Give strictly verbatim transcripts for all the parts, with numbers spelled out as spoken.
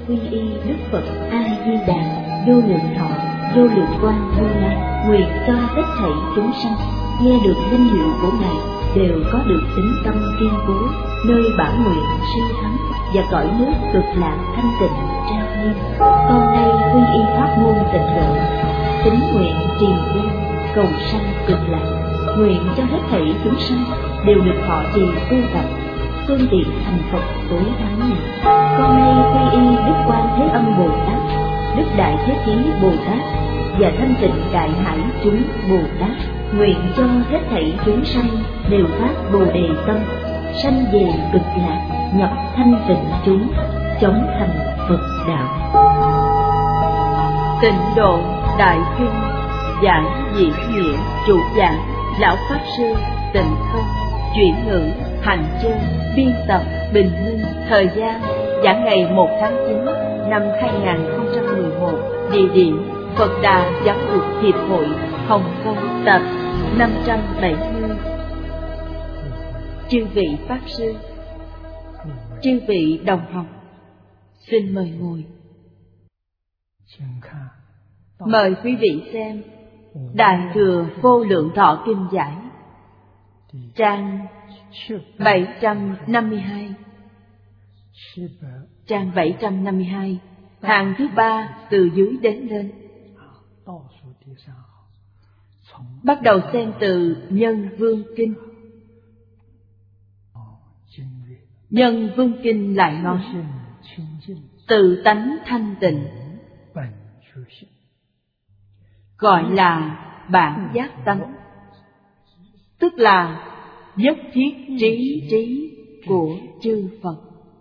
quy y Đức Phật A Di Đà vô lượng thọ vô lượng quang Như Lai, nguyện cho hết thảy chúng sanh nghe được danh hiệu của Ngài đều có được tín tâm kiên cố, nơi bản nguyện siêu thắng và cõi nước cực lạc thanh tịnh trang nghiêm. Con nay quy y pháp môn tịnh độ, tín nguyện trì danh cầu sanh cực lạc, nguyện cho hết thảy chúng sanh đều được thọ trì tu tập, phương tiện thành Phật tối thắng này. Con nay quy y Đức Quan Thế Âm Bồ Tát, Đức Đại Thế Chí Bồ Tát và Thanh Tịnh Đại Hải chúng Bồ Tát, nguyện cho hết thảy chúng sanh đều phát Bồ Đề tâm, sanh về cực lạc, nhập thanh tịnh chúng, chống thành Phật đạo. Tịnh độ Đại Kinh giảng diễn nghĩa, chủ giảng Lão Pháp Sư Tịnh Không, chuyển ngữ Hạnh Chân, biên tập Bình Minh. Thời gian giảng ngày một tháng chín năm hai nghìn không trăm mười một. Địa điểm Phật Đà Giáo dục Hiệp hội Hồng Kông, tập năm trăm bảy mươi. Chư vị Pháp Sư, chư vị đồng học, xin mời ngồi. Mời quý vị xem Đại Thừa Vô Lượng Thọ Kinh Giải, trang bảy trăm năm mươi hai. Trang bảy trăm năm mươi hai, hàng thứ ba từ dưới đến lên. Bắt đầu xem từ Nhân Vương Kinh. Nhân Vương Kinh lại nói: tự tánh thanh tịnh gọi là bản giác tánh, tức là nhất thiết trí trí của chư Phật.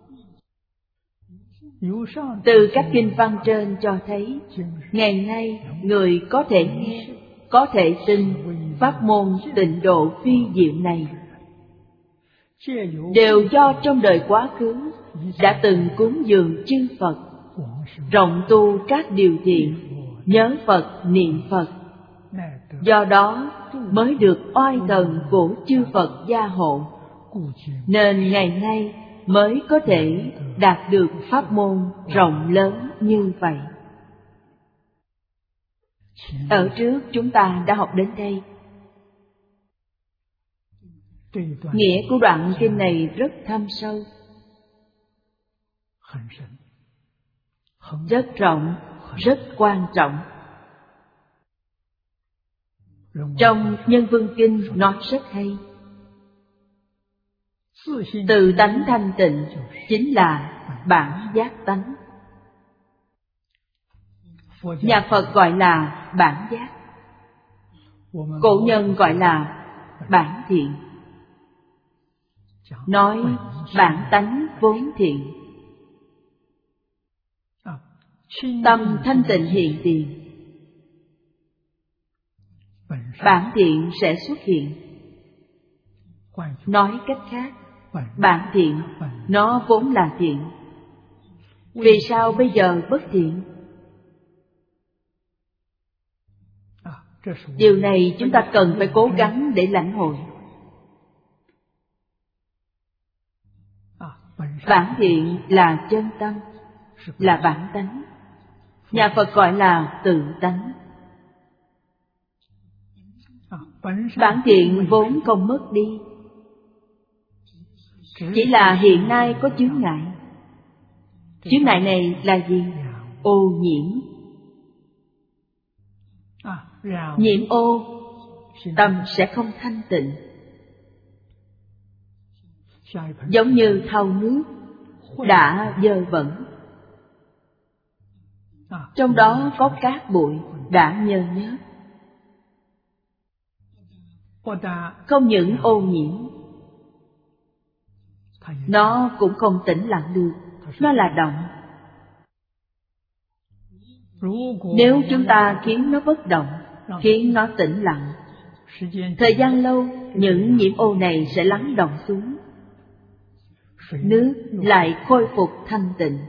Từ các kinh văn trên cho thấy, ngày nay người có thể nghe, có thể tin pháp môn tịnh độ phi diệu này, đều do trong đời quá khứ đã từng cúng dường chư Phật, rộng tu các điều thiện, nhớ Phật niệm Phật, do đó mới được oai thần của chư Phật gia hộ, nên ngày nay mới có thể đạt được pháp môn rộng lớn như vậy. Ở trước chúng ta đã học đến đây. Nghĩa của đoạn kinh này rất thâm sâu, rất rộng, rất quan trọng. Trong Nhân Vương Kinh nói rất hay. Tự tánh thanh tịnh chính là bản giác tánh. Nhà Phật gọi là bản giác, cổ nhân gọi là bản thiện. Nói bản tánh vốn thiện, tâm thanh tịnh hiện tiền, bản thiện sẽ xuất hiện. Nói cách khác, bản thiện nó vốn là thiện. Vì sao bây giờ bất thiện? Điều này chúng ta cần phải cố gắng để lãnh hội. Bản thiện là chân tâm, là bản tánh. Nhà Phật gọi là tự tánh. Bản thiện vốn không mất đi, chỉ là hiện nay có chướng ngại. Chướng ngại này là gì? Ô nhiễm. Nhiễm ô, tâm sẽ không thanh tịnh. Giống như thau nước đã dơ bẩn, trong đó có cát bụi đã nhơ nhớp. Không những ô nhiễm, nó cũng không tĩnh lặng được, nó là động. Nếu chúng ta khiến nó bất động, khiến nó tĩnh lặng, thời gian lâu, những nhiễm ô này sẽ lắng đọng xuống, nước lại khôi phục thanh tịnh.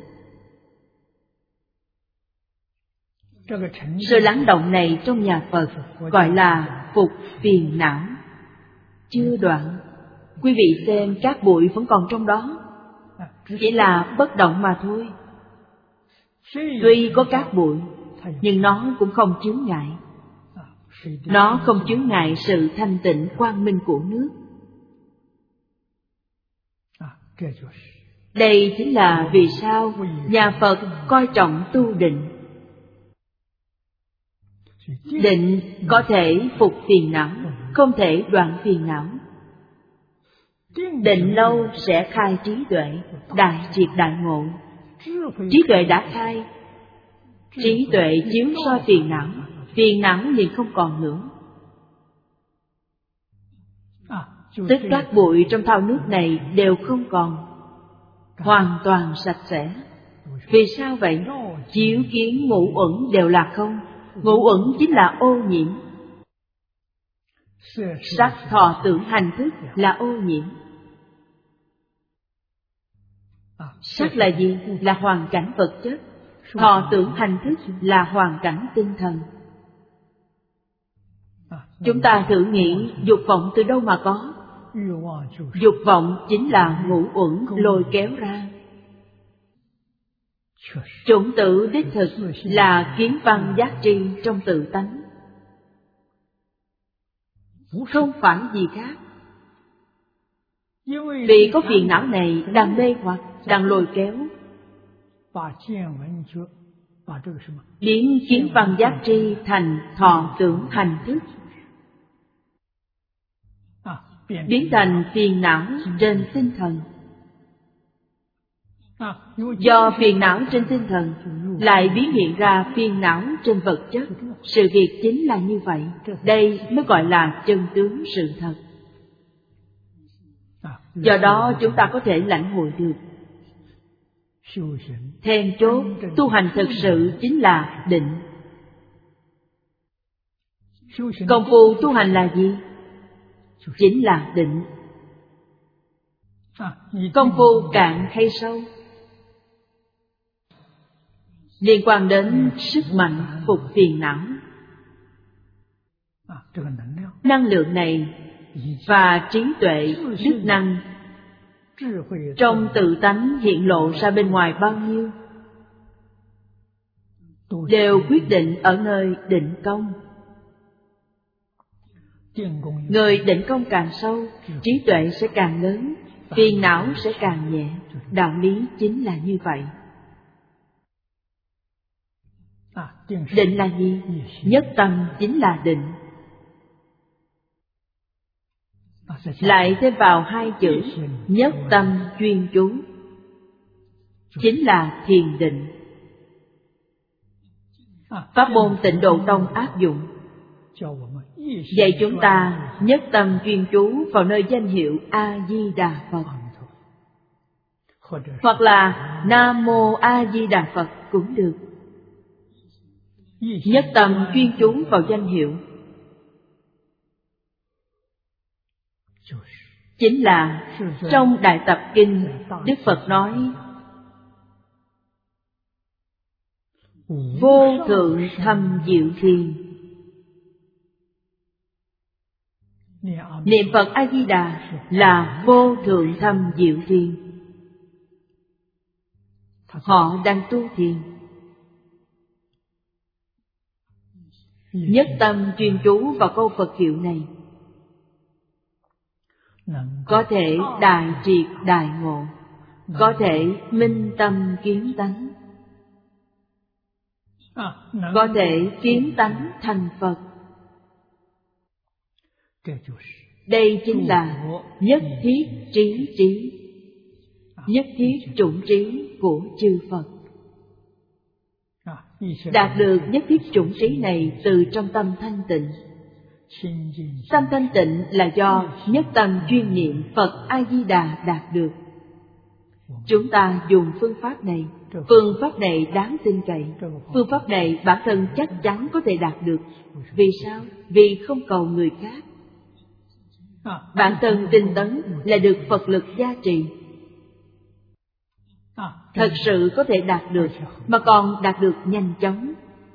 Sự lắng động này trong nhà Phật gọi là phục phiền não, chưa đoạn. Quý vị xem, cát bụi vẫn còn trong đó, chỉ là bất động mà thôi. Tuy có cát bụi, nhưng nó cũng không chướng ngại. Nó không chướng ngại sự thanh tịnh quang minh của nước. Đây chính là vì sao nhà Phật coi trọng tu định. Định có thể phục phiền não, không thể đoạn phiền não. Định lâu sẽ khai trí tuệ, đại triệt đại ngộ. Trí tuệ đã khai, trí tuệ chiếu soi phiền não, phiền não liền không còn nữa. Tất các bụi trong thau nước này đều không còn, hoàn toàn sạch sẽ. Vì sao vậy? Chiếu kiến ngũ uẩn đều là không. Ngũ uẩn chính là ô nhiễm. Sắc thọ tưởng hành thức là ô nhiễm. Sắc là gì? Là hoàn cảnh vật chất. Thọ tưởng hành thức là hoàn cảnh tinh thần. Chúng ta thử nghĩ dục vọng từ đâu mà có? Dục vọng chính là ngũ uẩn lôi kéo ra. Chủng tử đích thực là kiến văn giác tri trong tự tánh, không phải gì khác. Vì có phiền não này đang mê hoặc, đang lôi kéo, biến kiến văn giác tri thành thọ tưởng hành thức, biến thành phiền não trên tinh thần. Do phiền não trên tinh thần lại biến hiện ra phiền não trên vật chất. Sự việc chính là như vậy. Đây mới gọi là chân tướng sự thật. Do đó chúng ta có thể lãnh hội được. Then chốt tu hành thực sự chính là định. Công phu tu hành là gì? Chính là định. Công phu cạn hay sâu liên quan đến sức mạnh phục phiền não. Năng lượng này và trí tuệ, đức năng trong tự tánh hiện lộ ra bên ngoài bao nhiêu, đều quyết định ở nơi định công. Người định công càng sâu, trí tuệ sẽ càng lớn, phiền não sẽ càng nhẹ. Đạo lý chính là như vậy. Định là gì? Nhất tâm chính là định. Lại thêm vào hai chữ nhất tâm chuyên chú, chính là thiền định. Pháp môn Tịnh Độ Tông áp dụng, dạy chúng ta nhất tâm chuyên chú vào nơi danh hiệu A Di Đà Phật, hoặc là Nam Mô A Di Đà Phật cũng được. Nhất tâm chuyên chú vào danh hiệu chính là trong Đại Tập Kinh Đức Phật nói vô thượng thâm diệu thiền. Niệm Phật A Di Đà là vô thượng thâm diệu thiền. Họ đang tu thiền. Nhất tâm chuyên chú vào câu Phật hiệu này, có thể đại triệt đại ngộ, có thể minh tâm kiến tánh, có thể kiến tánh thành Phật. Đây chính là nhất thiết trí trí, nhất thiết chủng trí của chư Phật. Đạt được nhất thiết chủng trí này từ trong tâm thanh tịnh. Tâm thanh tịnh là do nhất tâm chuyên niệm Phật A Di Đà đạt được. Chúng ta dùng phương pháp này. Phương pháp này đáng tin cậy. Phương pháp này bản thân chắc chắn có thể đạt được. Vì sao? Vì không cầu người khác. Bản thân tinh tấn là được Phật lực gia trì, thật sự có thể đạt được, mà còn đạt được nhanh chóng.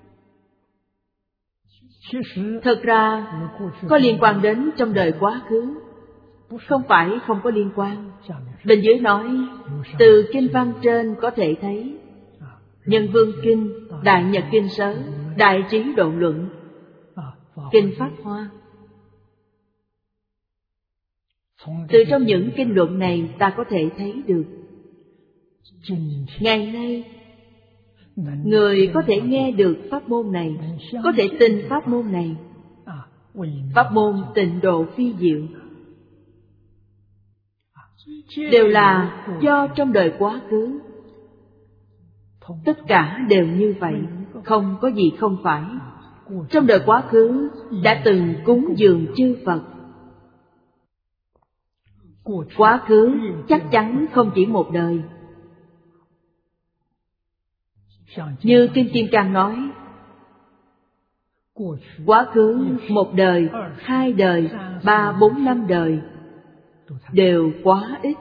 Thật ra có liên quan đến trong đời quá khứ, không phải không có liên quan. Bên dưới nói từ kinh văn trên có thể thấy Nhân Vương Kinh, Đại Nhật Kinh Sớ, Đại Trí Độ Luận, Kinh Pháp Hoa. Từ trong những kinh luận này ta có thể thấy được, ngày nay người có thể nghe được pháp môn này, có thể tin pháp môn này, pháp môn Tịnh Độ phi diệu, đều là do trong đời quá khứ tất cả đều như vậy, không có gì không phải. Trong đời quá khứ đã từng cúng dường chư Phật. Quá khứ chắc chắn không chỉ một đời. Như Kinh Kim Cang nói, quá khứ một đời, hai đời, ba, bốn, năm đời đều quá ít.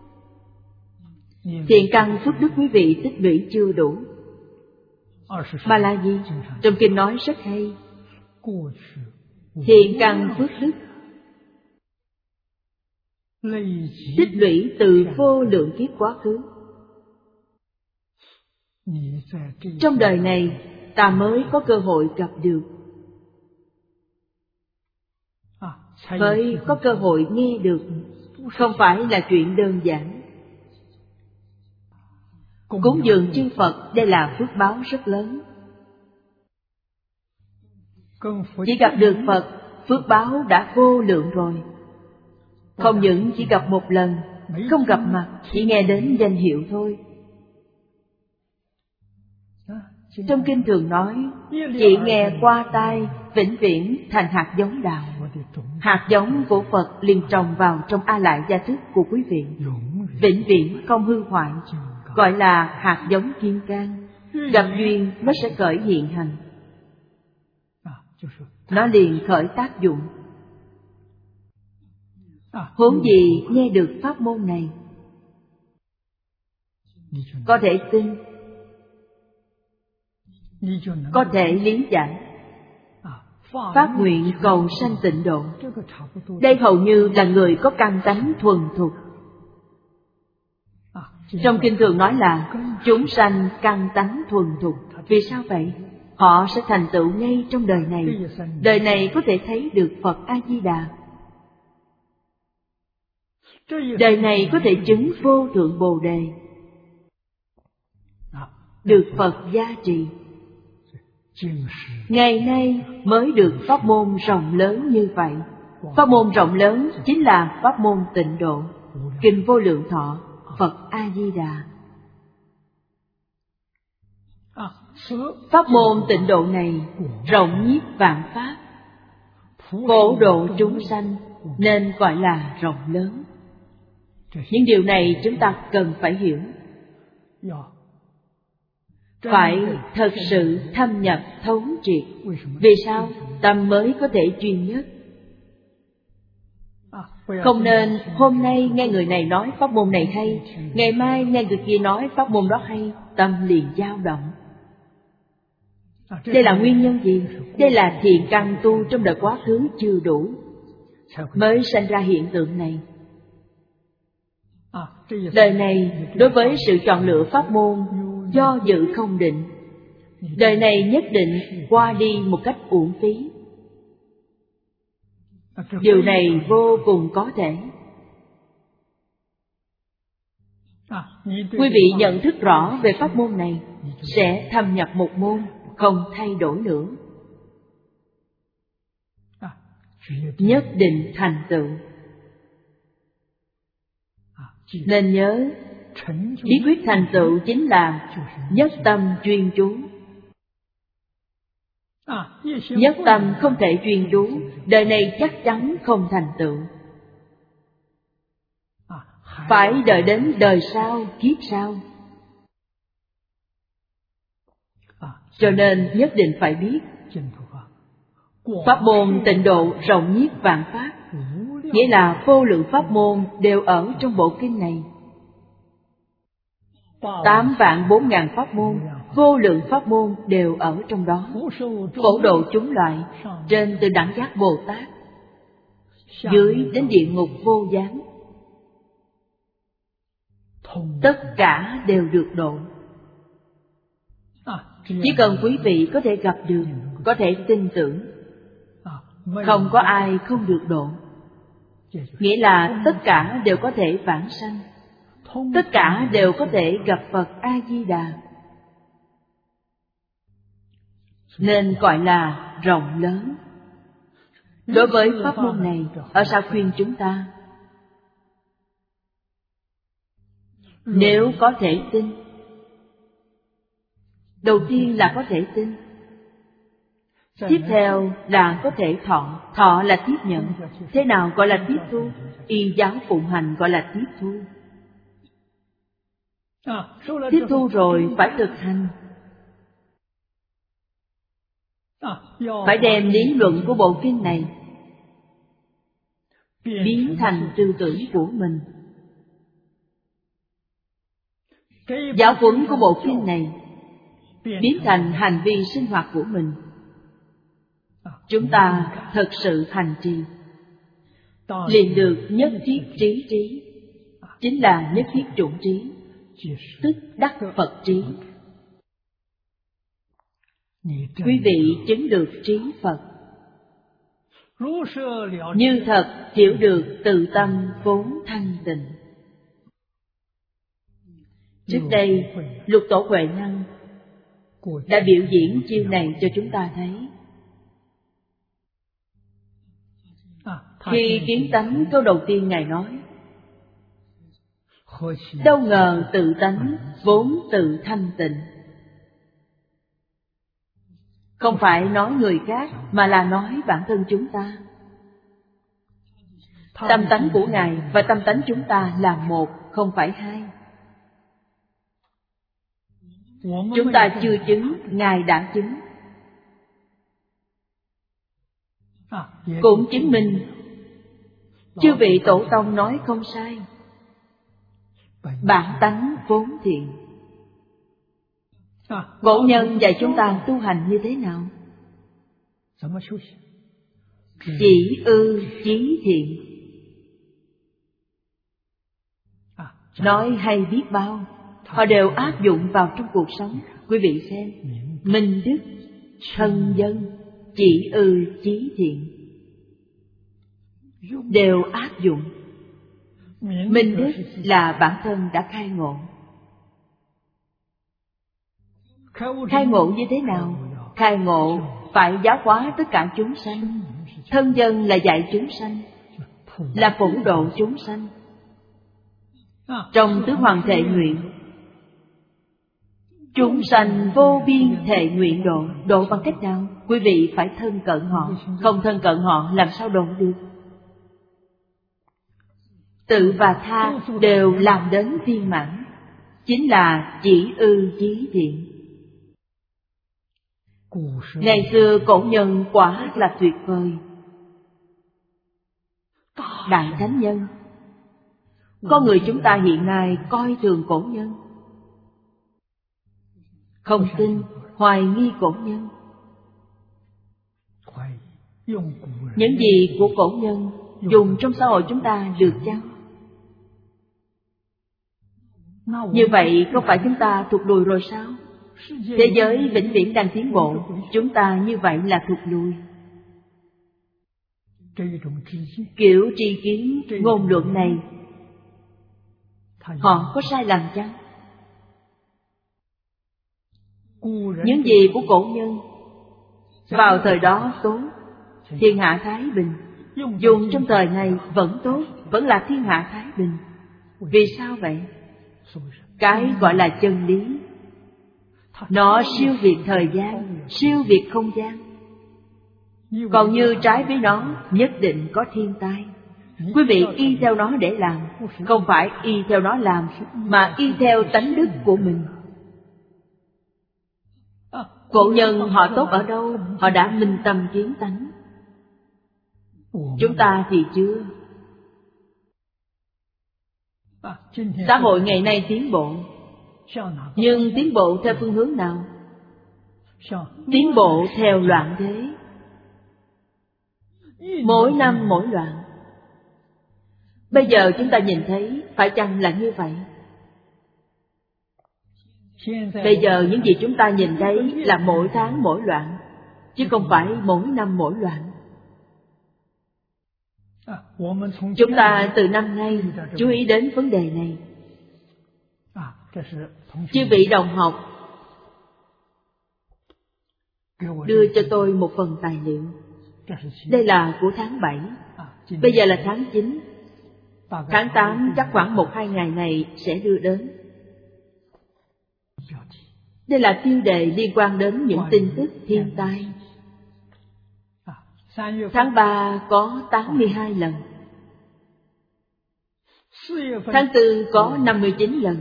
Thiện căn phước đức quý vị tích lũy chưa đủ. Mà là gì? Trong kinh nói rất hay. Thiện căn phước đức tích lũy từ vô lượng kiếp quá khứ. Trong đời này ta mới có cơ hội gặp được, mới có cơ hội nghe được. Không phải là chuyện đơn giản. Cúng dường chư Phật, đây là phước báo rất lớn. Chỉ gặp được Phật, phước báo đã vô lượng rồi. Không những chỉ gặp một lần, không gặp mặt, chỉ nghe đến danh hiệu thôi. Trong kinh thường nói, chỉ nghe qua tai, vĩnh viễn thành hạt giống đạo. Hạt giống của Phật liền trồng vào trong A Lại gia thức của quý vị, vĩnh viễn không hư hoại, gọi là hạt giống kiên can. Gặp duyên nó sẽ khởi hiện hành, nó liền khởi tác dụng. Huống gì nghe được pháp môn này, có thể tin, có thể lý giải, phát nguyện cầu sanh tịnh độ. Đây hầu như là người có căn tánh thuần thục. Trong kinh thường nói là chúng sanh căn tánh thuần thục. Vì sao vậy? Họ sẽ thành tựu ngay trong đời này. Đời này có thể thấy được Phật A-di-đà. Đời này có thể chứng vô thượng Bồ Đề, được Phật gia trì. Ngày nay mới được pháp môn rộng lớn như vậy. Pháp môn rộng lớn chính là pháp môn Tịnh Độ, Kinh Vô Lượng Thọ, Phật A-di-đà. Pháp môn Tịnh Độ này rộng nhiếp vạn pháp, phổ độ chúng sanh, nên gọi là rộng lớn. Những điều này chúng ta cần phải hiểu, phải thật sự thâm nhập thấu triệt. Vì sao? Tâm mới có thể chuyên nhất. Không nên hôm nay nghe người này nói pháp môn này hay, ngày mai nghe người kia nói pháp môn đó hay, tâm liền dao động. Đây là nguyên nhân gì? Đây là thiện căn tu trong đời quá khứ chưa đủ, mới sanh ra hiện tượng này. Đời này đối với sự chọn lựa pháp môn do dự không định, đời này nhất định qua đi một cách uổng phí. Điều này vô cùng có thể. Quý vị nhận thức rõ về pháp môn này, sẽ thâm nhập một môn, không thay đổi nữa, nhất định thành tựu. Nên nhớ, bí quyết thành tựu chính là nhất tâm chuyên chú. Nhất tâm không thể chuyên chú, đời này chắc chắn không thành tựu. Phải đợi đến đời sau, kiếp sau. Cho nên nhất định phải biết, pháp môn Tịnh Độ rộng nhiếp vạn pháp, nghĩa là vô lượng pháp môn đều ở trong bộ kinh này. Tám vạn bốn ngàn pháp môn, vô lượng pháp môn đều ở trong đó. Phổ độ chúng loại, trên từ đẳng giác Bồ Tát, dưới đến địa ngục vô gián, tất cả đều được độ. Chỉ cần quý vị có thể gặp được, có thể tin tưởng, không có ai không được độ. Nghĩa là tất cả đều có thể vãng sanh, tất cả đều có thể gặp Phật A-di-đà. Nên gọi là rộng lớn. Đối với pháp môn này, ở sao khuyên chúng ta? Nếu có thể tin, đầu tiên là có thể tin, tiếp theo là có thể thọ. Thọ là tiếp nhận. Thế nào gọi là tiếp thu? Y giáo phụng hành gọi là tiếp thu. Tiếp thu rồi phải thực hành, phải đem lý luận của bộ kinh này biến thành tư tưởng của mình. Giáo huấn của bộ kinh này biến thành hành vi sinh hoạt của mình. Chúng ta thật sự hành trì, liền được nhất thiết trí trí, chính là nhất thiết chủng trí, tức đắc Phật trí. Quý vị chứng được trí Phật, như thật hiểu được tự tâm vốn thanh tịnh. Trước đây, Lục Tổ Huệ Năng đã biểu diễn chiêu này cho chúng ta thấy. Khi kiến tánh câu đầu tiên Ngài nói, đâu ngờ tự tánh vốn tự thanh tịnh. Không phải nói người khác, mà là nói bản thân chúng ta. Tâm tánh của Ngài và tâm tánh chúng ta là một, không phải hai. Chúng ta chưa chứng, Ngài đã chứng. Cũng chứng minh chư vị tổ tông nói không sai. Bản tánh vốn thiện. Cổ nhân dạy chúng ta tu hành như thế nào? Chỉ ư chí thiện. Nói hay biết bao, họ đều áp dụng vào trong cuộc sống. Quý vị xem, minh đức, thân dân, chỉ ư chí thiện, đều áp dụng. Minh đức là bản thân đã khai ngộ. Khai ngộ như thế nào? Khai ngộ phải giáo hóa tất cả chúng sanh. Thân dân là dạy chúng sanh, là phổ độ chúng sanh. Trong tứ hoàng thệ nguyện, chúng sanh vô biên thệ nguyện độ. Độ bằng cách nào? Quý vị phải thân cận họ. Không thân cận họ làm sao độ được? Tự và tha đều làm đến viên mãn, chính là chỉ ư chí thiện. Ngày xưa cổ nhân quả là tuyệt vời. Đại thánh nhân. Con người chúng ta hiện nay coi thường cổ nhân, không tin, hoài nghi cổ nhân. Những gì của cổ nhân dùng trong xã hội chúng ta được chăng? Như vậy không phải chúng ta thụt lùi rồi sao? Thế giới vĩnh viễn đang tiến bộ, chúng ta như vậy là thụt lùi. Kiểu tri kiến, ngôn luận này, họ có sai lầm chăng? Những gì của cổ nhân vào thời đó tốt, thiên hạ thái bình. Dùng trong thời này vẫn tốt, vẫn là thiên hạ thái bình. Vì sao vậy? Cái gọi là chân lý, nó siêu việt thời gian, siêu việt không gian. Còn như trái với nó, nhất định có thiên tai. Quý vị y theo nó để làm, không phải y theo nó làm, mà y theo tánh đức của mình. Cổ nhân họ tốt ở đâu? Họ đã minh tâm kiến tánh. Chúng ta thì chưa. Xã hội ngày nay tiến bộ, nhưng tiến bộ theo phương hướng nào? Tiến bộ theo loạn thế. Mỗi năm mỗi loạn. Bây giờ chúng ta nhìn thấy, phải chăng là như vậy? Bây giờ những gì chúng ta nhìn thấy là mỗi tháng mỗi loạn, chứ không phải mỗi năm mỗi loạn. Chúng ta từ năm nay chú ý đến vấn đề này. Chư vị đồng học đưa cho tôi một phần tài liệu. Đây là của tháng bảy. Bây giờ là tháng chín. Tháng tám chắc khoảng một hai ngày này sẽ đưa đến. Đây là tiêu đề liên quan đến những tin tức thiên tai. Tháng ba có tám mươi hai lần. Tháng tư có năm mươi chín lần.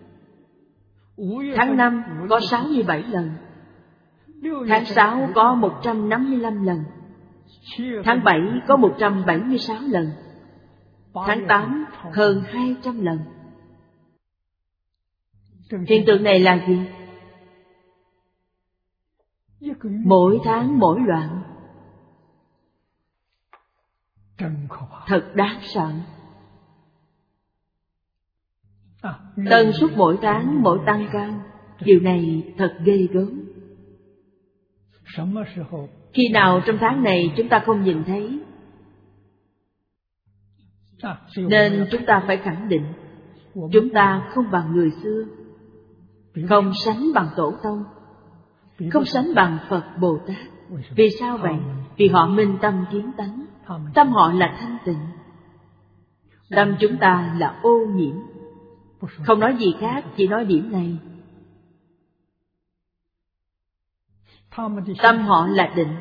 Tháng năm có sáu mươi bảy lần. Tháng sáu có một trăm năm mươi lăm lần. Tháng bảy có một trăm bảy mươi sáu lần. Tháng tám hơn hai trăm lần. Hiện tượng này là gì? Mỗi tháng mỗi loạn. Thật đáng sợ. Tần suất mỗi tháng mỗi tăng cao. Điều này thật ghê gớm. Khi nào trong tháng này chúng ta không nhìn thấy? Nên chúng ta phải khẳng định chúng ta không bằng người xưa, không sánh bằng tổ tông, không sánh bằng Phật Bồ Tát. Vì sao vậy? Vì họ minh tâm kiến tánh. Tâm họ là thanh tịnh. Tâm chúng ta là ô nhiễm. Không nói gì khác, chỉ nói điểm này. Tâm họ là định.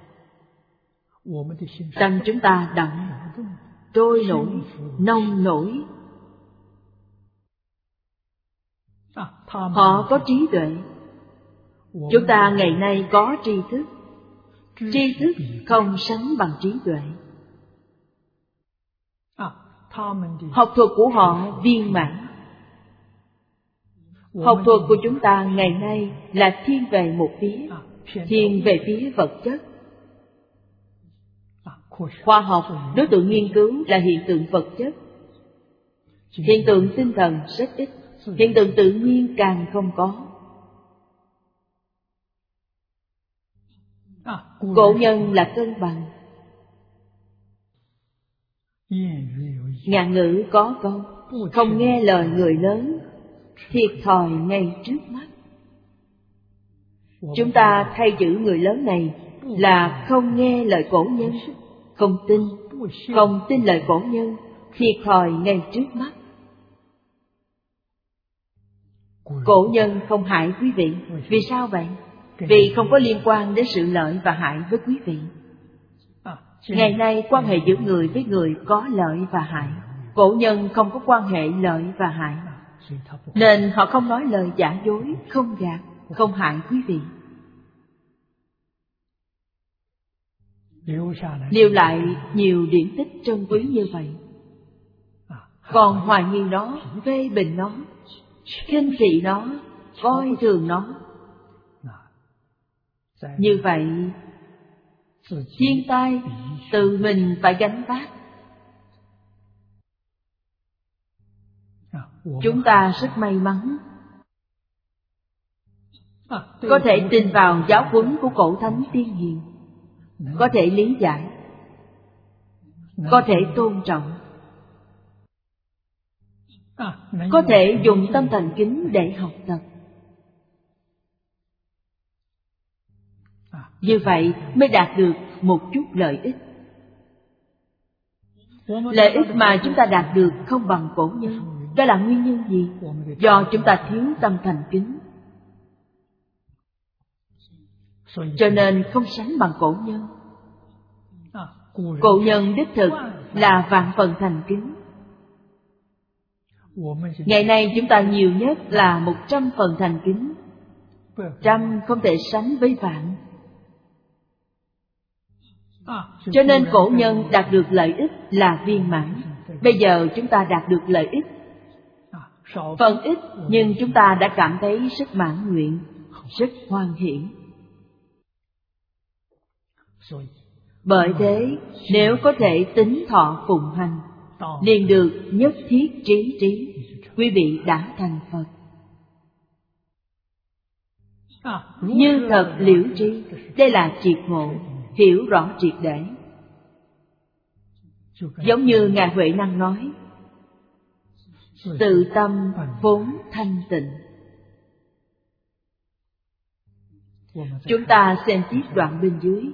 Tâm chúng ta động, trôi nổi, nông nổi. Họ có trí tuệ. Chúng ta ngày nay có tri thức. Tri thức không sánh bằng trí tuệ. Học thuật của họ viên mãn. Học thuật của chúng ta ngày nay là thiên về một phía, thiên về phía vật chất. Khoa học đối tượng nghiên cứu là hiện tượng vật chất. Hiện tượng tinh thần rất ít. Hiện tượng tự nhiên càng không có. Cổ nhân là cân bằng. Ngạn ngữ có câu: không nghe lời người lớn, thiệt thòi ngay trước mắt. Chúng ta thay chữ người lớn này là không nghe lời cổ nhân, không tin, không tin lời cổ nhân, thiệt thòi ngay trước mắt. Cổ nhân không hại quý vị. Vì sao vậy? Vì không có liên quan đến sự lợi và hại với quý vị. Ngày nay quan hệ giữa người với người có lợi và hại. Cổ nhân không có quan hệ lợi và hại, nên họ không nói lời giả dối, không gạt, không hại quý vị. Lưu lại nhiều điển tích trân quý như vậy. Còn hoài nghi nó, phê bình nó, khinh thị nó, coi thường nó, như vậy thiên tai tự mình phải gánh vác. Chúng ta rất may mắn có thể tin vào giáo huấn của cổ thánh tiên hiền, có thể lý giải, có thể tôn trọng, có thể dùng tâm thành kính để học tập. Như vậy mới đạt được một chút lợi ích. Lợi ích mà chúng ta đạt được không bằng cổ nhân. Đó là nguyên nhân gì? Do chúng ta thiếu tâm thành kính, cho nên không sánh bằng cổ nhân. Cổ nhân đích thực là vạn phần thành kính. Ngày nay chúng ta nhiều nhất là một trăm phần thành kính. Trăm không thể sánh với vạn. Cho nên cổ nhân đạt được lợi ích là viên mãn. Bây giờ chúng ta đạt được lợi ích phần ít, nhưng chúng ta đã cảm thấy rất mãn nguyện, rất hoan hỷ. Bởi thế, nếu có thể tính thọ phụng hành, liền được nhất thiết trí trí, quý vị đã thành Phật. Như thật liễu tri, đây là triệt ngộ, hiểu rõ triệt để. Giống như Ngài Huệ Năng nói, tự tâm vốn thanh tịnh. Chúng ta xem tiếp đoạn bên dưới.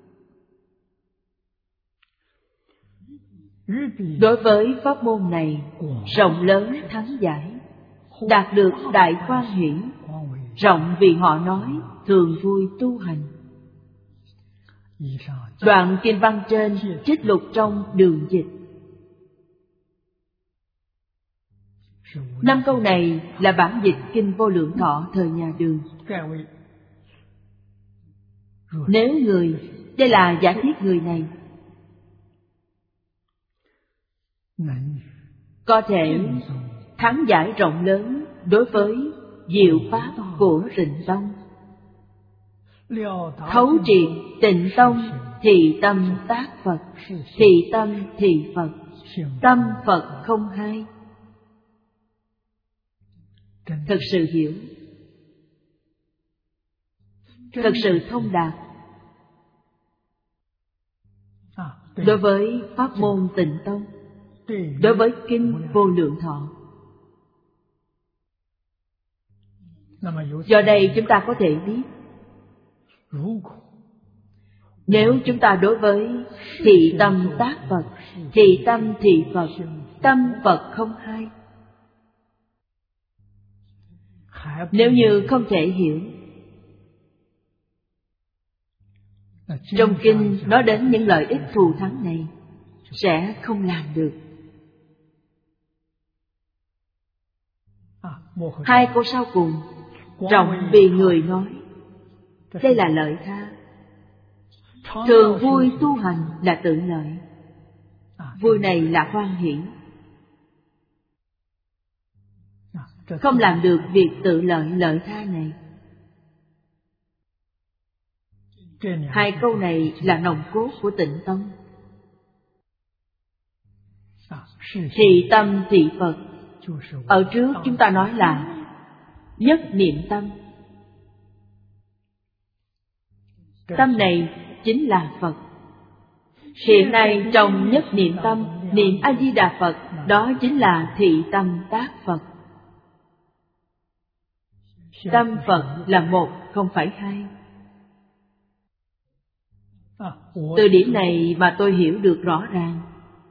Đối với pháp môn này, rộng lớn thắng giải, đạt được đại khoan hỷ, rộng vì họ nói, thường vui tu hành. Đoạn kinh văn trên trích lục trong đường dịch. Năm câu này là bản dịch kinh Vô Lượng Thọ thời nhà Đường. Nếu người, đây là giả thiết người này, có thể thắng giải rộng lớn đối với diệu pháp của Tịnh Tông, thấu triệt Tịnh Tông thì tâm tác Phật, thì tâm thì Phật, tâm Phật không hai. Thực sự hiểu, thực sự thông đạt. Đối với pháp môn Tịnh Tông, đối với kinh Vô Lượng Thọ. Do đây chúng ta có thể biết, nếu chúng ta đối với thị tâm tác Phật, thị tâm thị Phật, tâm Phật không hai, nếu như không thể hiểu, trong kinh nói đến những lợi ích thù thắng này, sẽ không làm được. Hai câu sau cùng, rộng vì người nói, đây là lợi tha. Thường vui tu hành là tự lợi, vui này là hoan hỷ. Không làm được việc tự lợi lợi tha này. Hai câu này là nòng cốt của Tịnh Tông. Thị tâm thị Phật, ở trước chúng ta nói là nhất niệm tâm. Tâm này chính là Phật. Hiện nay trong nhất niệm tâm, niệm A-di-đà Phật, đó chính là thị tâm tác Phật. Tâm Phật là một, không phải hai. Từ điểm này mà tôi hiểu được rõ ràng.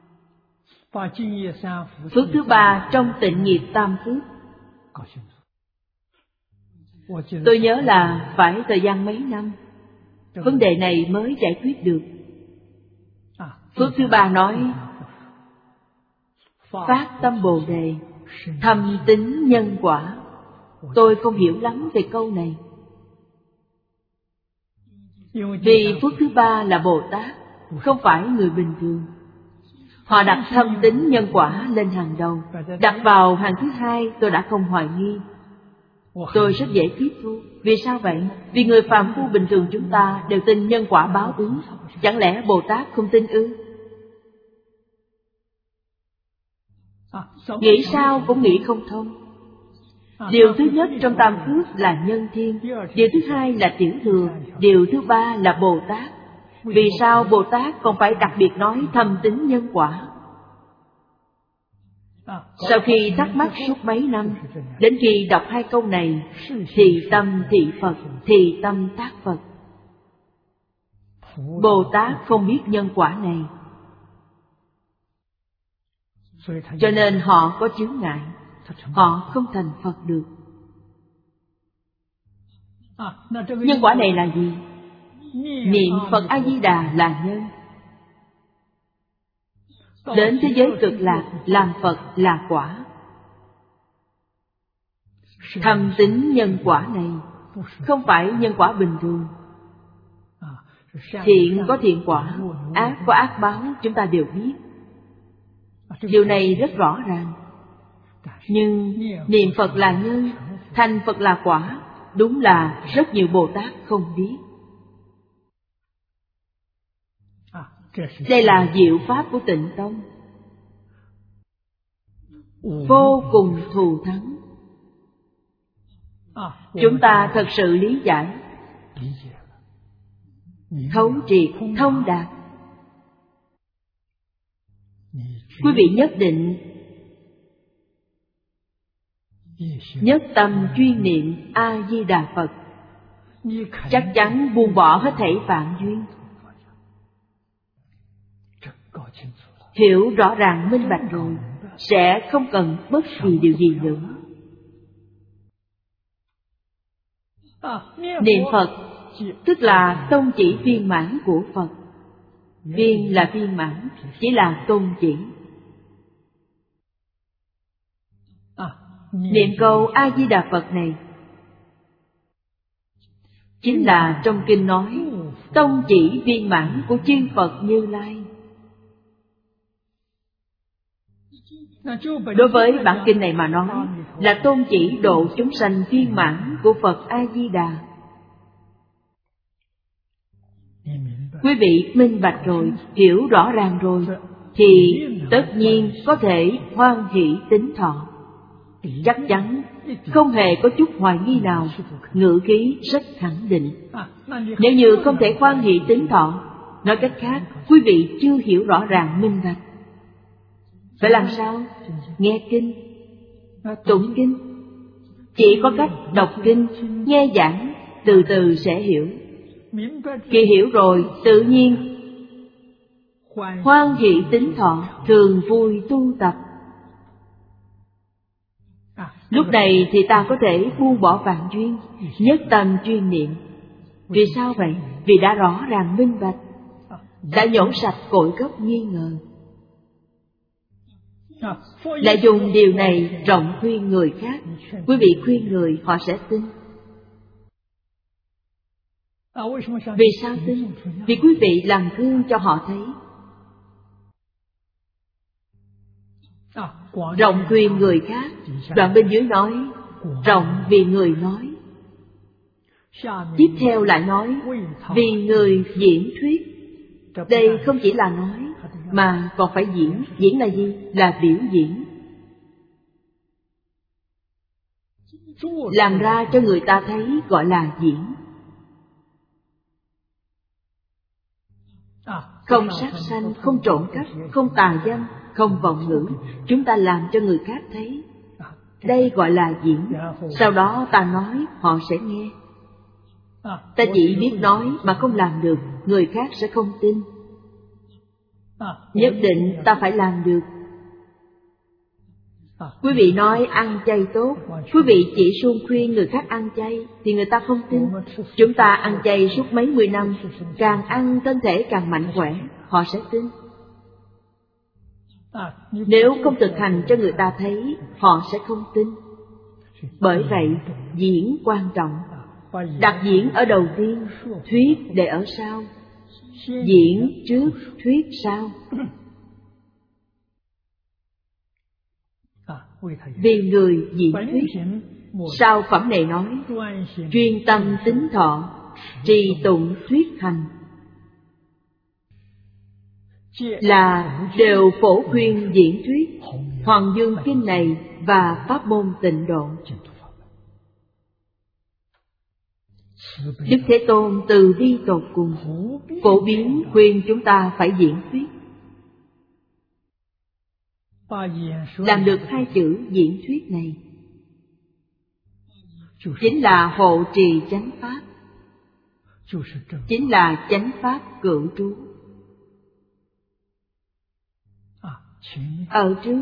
Phước thứ ba trong tịnh nghiệp tam phước. Tôi nhớ là phải thời gian mấy năm, vấn đề này mới giải quyết được. Phước thứ ba nói, phát tâm Bồ Đề, thâm tín nhân quả. Tôi không hiểu lắm về câu này. Vì phước thứ ba là Bồ Tát, không phải người bình thường. Họ đặt thâm tín nhân quả lên hàng đầu, đặt vào hàng thứ hai tôi đã không hoài nghi. Tôi rất dễ tiếp thu. Vì sao vậy? Vì người phàm phu bình thường chúng ta đều tin nhân quả báo ứng. Chẳng lẽ Bồ Tát không tin ư? Nghĩ sao cũng nghĩ không thông. Điều thứ nhất trong tam phước là nhân thiên, điều thứ hai là tiểu thừa, điều thứ ba là Bồ Tát. Vì sao Bồ Tát không phải đặc biệt nói thâm tín nhân quả? Sau khi thắc mắc suốt mấy năm, đến khi đọc hai câu này, thì tâm thị Phật, thì tâm tác Phật. Bồ Tát không biết nhân quả này, cho nên họ có chướng ngại, họ không thành Phật được. Nhân quả này là gì? Niệm Phật A-di-đà là nhân, đến thế giới cực lạc làm Phật là quả. Thâm tín nhân quả này không phải nhân quả bình thường. Thiện có thiện quả, ác có ác báo, chúng ta đều biết. Điều này rất rõ ràng. Nhưng niệm Phật là nhân, thành Phật là quả, đúng là rất nhiều Bồ Tát không biết. Đây là diệu pháp của Tịnh Tông, vô cùng thù thắng. Chúng ta thật sự lý giải, thấu triệt, thông đạt. Quý vị nhất định nhất tâm chuyên niệm A Di Đà Phật, chắc chắn buông bỏ hết thảy vạn duyên. Hiểu rõ ràng minh bạch rồi, sẽ không cần bất kỳ điều gì nữa. Niệm Phật tức là tôn chỉ viên mãn của Phật. Viên là viên mãn, chỉ là tôn chỉ. Niệm câu A Di Đà Phật này chính là trong kinh nói tôn chỉ viên mãn của chư Phật Như Lai. Đối với bản kinh này mà nói là tôn chỉ độ chúng sanh viên mãn của Phật A Di Đà. Quý vị minh bạch rồi, hiểu rõ ràng rồi, thì tất nhiên có thể hoan hỷ tín thọ. Chắc chắn, không hề có chút hoài nghi nào, ngữ khí rất khẳng định. Nếu như không thể hoan hỷ tín thọ, nói cách khác, quý vị chưa hiểu rõ ràng minh bạch. Phải làm sao? Nghe kinh, tụng kinh. Chỉ có cách đọc kinh, nghe giảng, từ từ sẽ hiểu. Khi hiểu rồi, tự nhiên hoan hỷ tín thọ, thường vui tu tập. Lúc này thì ta có thể buông bỏ vạn duyên, nhất tâm chuyên niệm. Vì sao vậy? Vì đã rõ ràng minh bạch, đã nhổ sạch cội gốc nghi ngờ. Lại dùng điều này rộng khuyên người khác. Quý vị khuyên người, họ sẽ tin. Vì sao tin? Vì quý vị làm gương cho họ thấy. Rộng khuyên người khác. Đoạn bên dưới nói rộng vì người nói. Tiếp theo lại nói vì người diễn thuyết. Đây không chỉ là nói, mà còn phải diễn. Diễn là gì? Là biểu diễn. Làm ra cho người ta thấy gọi là diễn. Không sát sanh, không trộm cắp, không tà dâm, không vọng ngữ. Chúng ta làm cho người khác thấy. Đây gọi là diễn. Sau đó ta nói, họ sẽ nghe. Ta chỉ biết nói mà không làm được, người khác sẽ không tin. Nhất định ta phải làm được. Quý vị nói ăn chay tốt, quý vị chỉ suông khuyên người khác ăn chay thì người ta không tin. Chúng ta ăn chay suốt mấy mươi năm, càng ăn thân thể càng mạnh khỏe, họ sẽ tin. Nếu không thực hành cho người ta thấy, họ sẽ không tin. Bởi vậy, diễn quan trọng. Đặt diễn ở đầu tiên, thuyết để ở sau. Diễn trước, thuyết sau. Vì người diễn thuyết. Sau phẩm này nói chuyên tâm tín thọ, trì tụng thuyết hành, là đều phổ khuyên diễn thuyết Hoàng Dương Kinh này và pháp môn Tịnh Độ. Đức Thế Tôn từ bi tột cùng, phổ biến khuyên chúng ta phải diễn thuyết. Làm được hai chữ diễn thuyết này chính là hộ trì chánh pháp, chính là chánh pháp cửu trú. Ở trước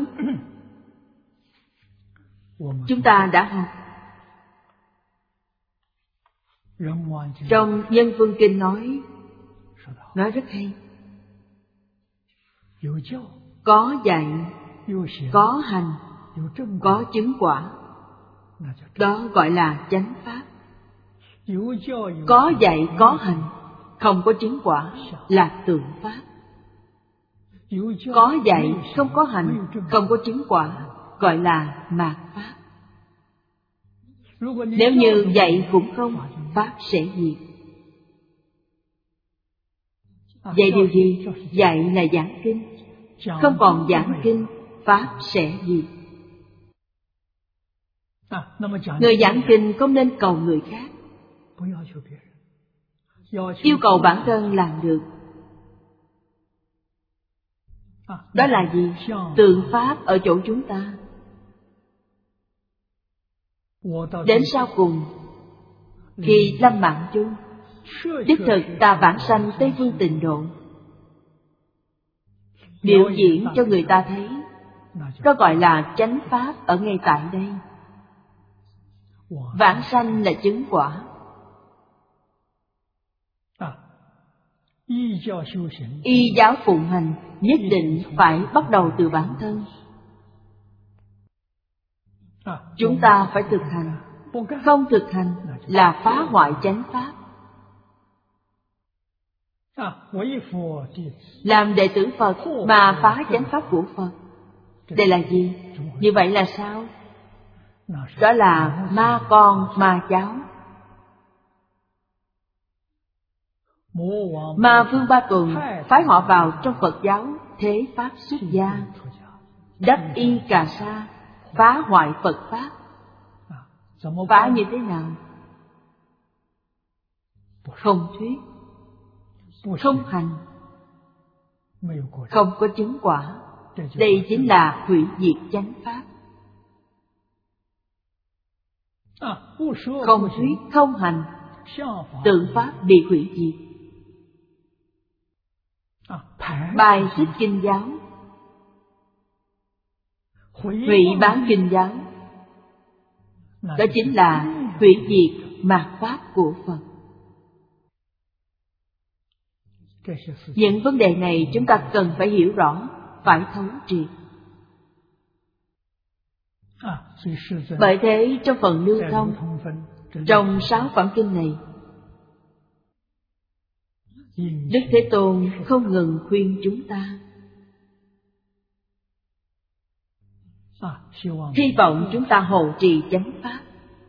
chúng ta đã học trong Nhân Phương Kinh nói nói rất hay. Có dạy, có hành, có chứng quả, đó gọi là chánh pháp. Có dạy, có hành, không có chứng quả là tượng pháp. Có dạy, không có hành, không có chứng quả gọi là mạt pháp. Nếu như dạy cũng không, pháp sẽ diệt. Dạy điều gì? Dạy là giảng kinh. Không còn giảng kinh, pháp sẽ diệt. Người giảng kinh không nên cầu người khác, yêu cầu bản thân làm được. Đó là gì? Tượng Pháp ở chỗ chúng ta. Đến sau cùng, khi lâm mạng chung, đích thực ta vãng sanh Tây Phương Tịnh Độ, biểu diễn cho người ta thấy, đó gọi là chánh Pháp ở ngay tại đây. Vãng sanh là chứng quả. Y giáo phụng hành nhất định phải bắt đầu từ bản thân. Chúng ta phải thực hành. Không thực hành là phá hoại chánh Pháp. Làm đệ tử Phật mà phá chánh Pháp của Phật, đây là gì? Như vậy là sao? Đó là ma con ma cháu. Ma Vương Ba Tuần phái họ vào trong Phật giáo thế Pháp xuất gia, đắp y cà sa, phá hoại Phật Pháp. Phá như thế nào? Không thuyết, không hành, không có chứng quả. Đây chính là hủy diệt chánh Pháp. Không thuyết, không hành, tượng Pháp bị hủy diệt. Bài xích kinh giáo, hủy bán kinh giáo, đó chính là hủy diệt mạt Pháp của Phật. Những vấn đề này chúng ta cần phải hiểu rõ, phải thấu triệt. Bởi thế trong phần lưu thông, trong sáu phẩm kinh này, Đức Thế Tôn không ngừng khuyên chúng ta, hy vọng chúng ta hộ trì chánh Pháp.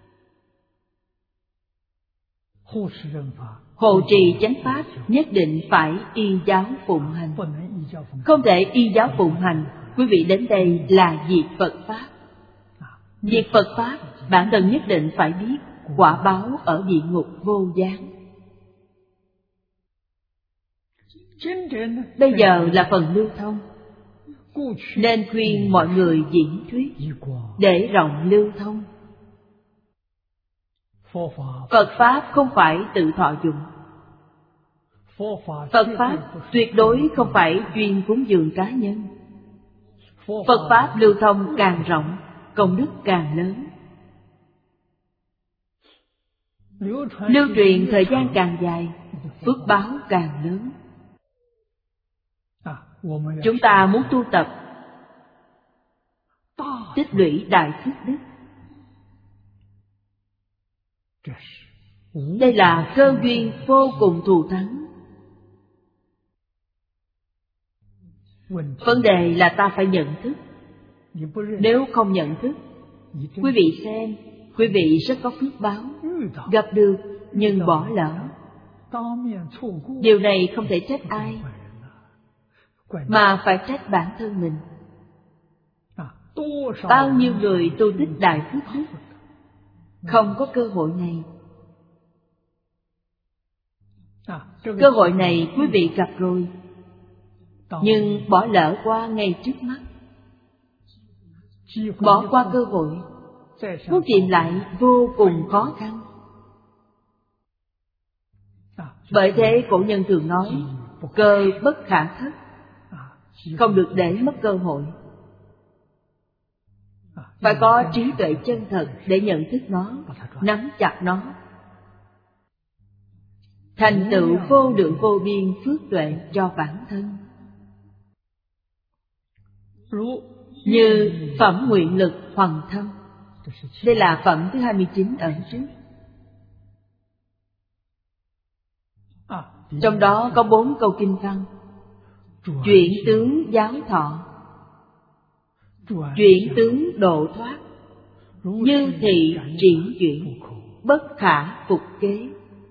Hộ trì chánh Pháp nhất định phải y giáo phụng hành. Không thể y giáo phụng hành, quý vị đến đây là diệt Phật Pháp. Diệt Phật Pháp, bản thân nhất định phải biết quả báo ở địa ngục vô gián. Bây giờ là phần lưu thông, nên khuyên mọi người diễn thuyết để rộng lưu thông. Phật Pháp không phải tự thọ dụng. Phật Pháp tuyệt đối không phải chuyên cúng dường cá nhân. Phật Pháp lưu thông càng rộng, công đức càng lớn. Lưu truyền thời gian càng dài, phước báo càng lớn. Chúng ta muốn tu tập tích lũy đại phước đức. Đây là cơ duyên vô cùng thù thắng. Vấn đề là ta phải nhận thức. Nếu không nhận thức, quý vị xem, quý vị rất có phước báo, gặp được nhưng bỏ lỡ. Điều này không thể trách ai, mà phải trách bản thân mình. Bao nhiêu người tu tích đại phước đức không có cơ hội này. Cơ hội này quý vị gặp rồi, nhưng bỏ lỡ qua ngay trước mắt. Bỏ qua cơ hội, muốn tìm lại vô cùng khó khăn. Bởi thế cổ nhân thường nói, cơ bất khả thất, không được để mất cơ hội. Phải có trí tuệ chân thật để nhận thức nó, nắm chặt nó, thành tựu vô lượng vô biên phước tuệ cho bản thân. Như phẩm nguyện lực hoằng thâm, đây là phẩm thứ hai mươi chín ở trước. Trong đó có bốn câu kinh văn: chuyển tướng giáo thọ, chuyển tướng độ thoát, như thị triển chuyển, bất khả phục kế.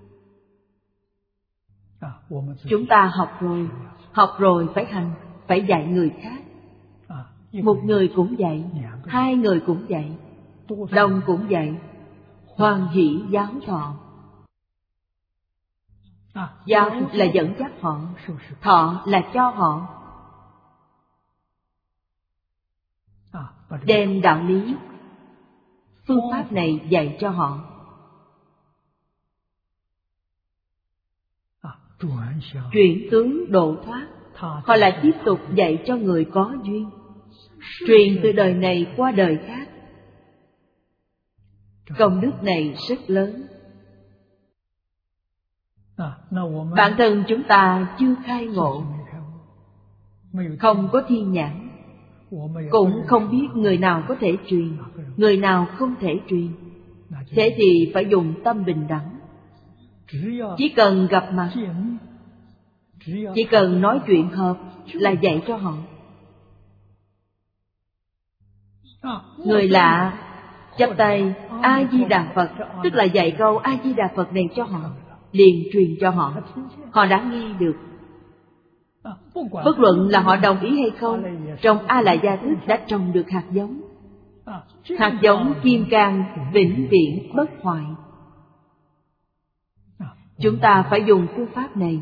Chúng ta học rồi, học rồi phải hành, phải dạy người khác. Một người cũng dạy, hai người cũng dạy, đông cũng vậy. Hoan hỷ giáo thọ. Giáo là dẫn dắt họ, thọ là cho họ. Đem đạo lý, phương pháp này dạy cho họ. Chuyển tướng độ thoát, họ lại tiếp tục dạy cho người có duyên, truyền từ đời này qua đời khác. Công đức này rất lớn. Bản thân chúng ta chưa khai ngộ, không có thiên nhãn, cũng không biết người nào có thể truyền, người nào không thể truyền. Thế thì phải dùng tâm bình đẳng. Chỉ cần gặp mặt, chỉ cần nói chuyện hợp là dạy cho họ. Người lạ chắp tay A Di Đà Phật, tức là dạy câu A Di Đà Phật này cho họ, liền truyền cho họ. Họ đã nghe được. Bất luận là họ đồng ý hay không, trong A Lại Gia thức đã trồng được hạt giống. Hạt giống kim cang vĩnh viễn bất hoại. Chúng ta phải dùng phương pháp này.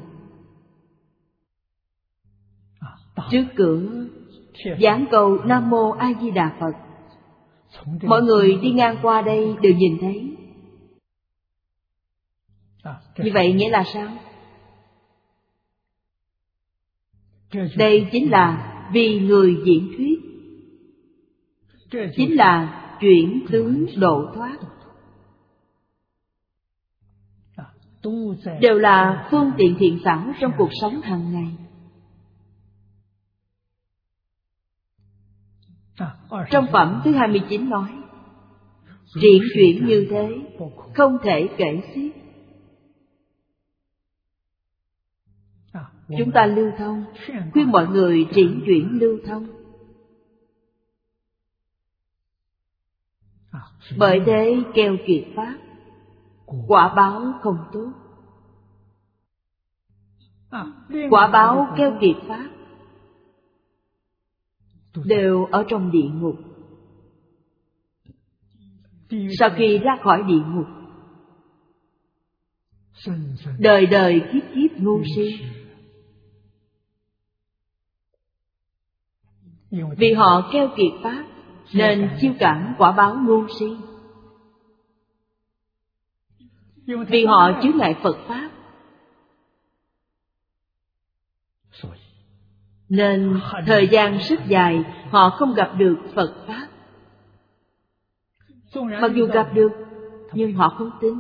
Trước cửa dán câu Nam Mô A Di Đà Phật, mọi người đi ngang qua đây đều nhìn thấy. Như vậy nghĩa là sao? Đây chính là vì người diễn thuyết, chính là chuyển tướng độ thoát. Đều là phương tiện thiện xảo trong cuộc sống hàng ngày. Trong phẩm thứ hai mươi chín nói, triển chuyển như thế, không thể kể xiết. Chúng ta lưu thông, khuyên mọi người triển chuyển lưu thông. Bởi thế keo kiệt pháp, quả báo không tốt. Quả báo keo kiệt pháp đều ở trong địa ngục. Sau khi ra khỏi địa ngục, đời đời kiếp kiếp ngu si. Vì họ keo kiệt pháp nên chiêu cảm quả báo ngu si. Vì họ chướng ngại Phật pháp nên thời gian rất dài họ không gặp được Phật pháp. Mặc dù gặp được nhưng họ không tin.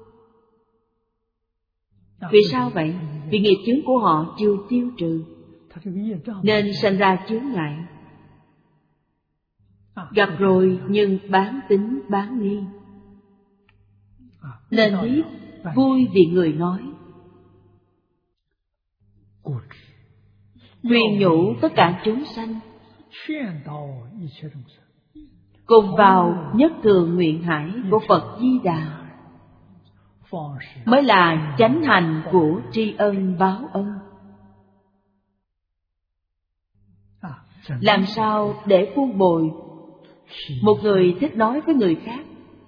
Vì sao vậy? Vì nghiệp chướng của họ chưa tiêu trừ nên sinh ra chướng ngại. Gặp rồi nhưng bán tính bán nghi. Nên biết vui vì người nói, khuyên nhủ tất cả chúng sanh, cùng vào nhất thường nguyện hải của Phật Di Đà, mới là chánh hành của tri ân báo ân. Làm sao để phu bồi một người thích nói với người khác,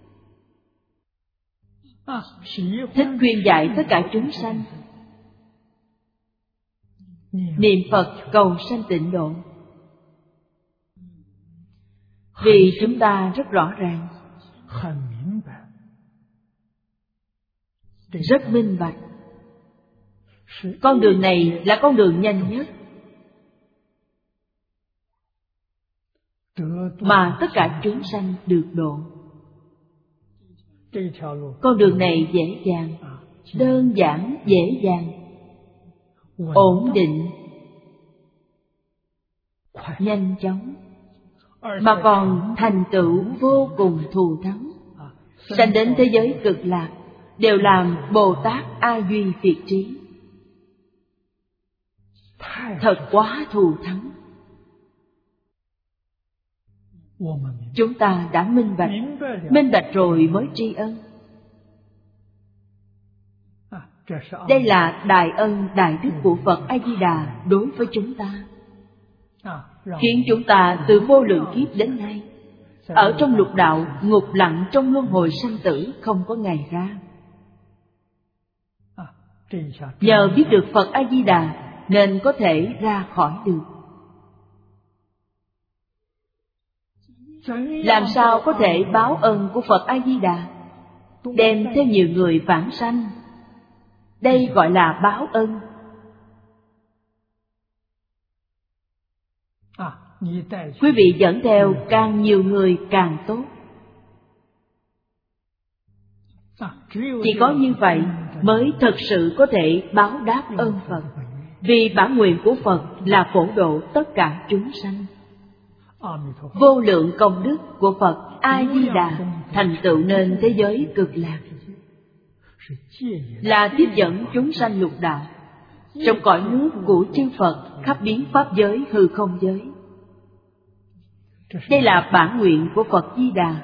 thích khuyên dạy tất cả chúng sanh niệm Phật cầu sanh tịnh độ? Vì chúng ta rất rõ ràng, rất minh bạch, con đường này là con đường nhanh nhất mà tất cả chúng sanh được độ. Con đường này dễ dàng, đơn giản dễ dàng, ổn định, nhanh chóng, mà còn thành tựu vô cùng thù thắng. Sanh đến thế giới cực lạc đều làm Bồ Tát A Duy Phiệt Trí. Thật quá thù thắng. Chúng ta đã minh bạch, minh bạch rồi mới tri ân. Đây là đại ân đại đức của Phật A Di Đà đối với chúng ta, khiến chúng ta từ vô lượng kiếp đến nay Ở trong lục đạo, ngục lặng trong luân hồi sanh tử, không có ngày ra. Nhờ biết được Phật A-di-đà nên có thể ra khỏi được. Làm sao có thể báo ân của Phật A-di-đà? Đem thêm nhiều người vãng sanh. Đây gọi là báo ân. Quý vị dẫn theo càng nhiều người càng tốt. Chỉ có như vậy mới thực sự có thể báo đáp ơn Phật. Vì bản nguyện của Phật là phổ độ tất cả chúng sanh. Vô lượng công đức của Phật A-di-đà thành tựu nên thế giới cực lạc, là tiếp dẫn chúng sanh lục đạo trong cõi nước của chư Phật khắp biến pháp giới hư không giới. Đây là bản nguyện của Phật Di Đà.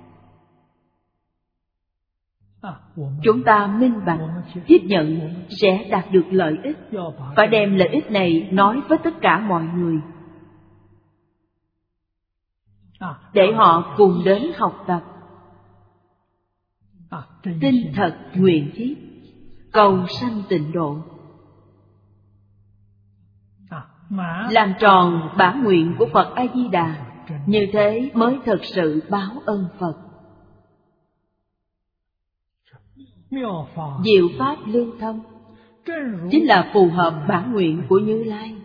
Chúng ta minh bạch, tiếp nhận sẽ đạt được lợi ích. Phải đem lợi ích này nói với tất cả mọi người, để họ cùng đến học tập. Tin thật nguyện thiết, cầu sanh tịnh độ. Làm tròn bản nguyện của Phật A-di-đà, như thế mới thực sự báo ơn Phật. Diệu pháp lương thông chính là phù hợp bản nguyện của Như Lai.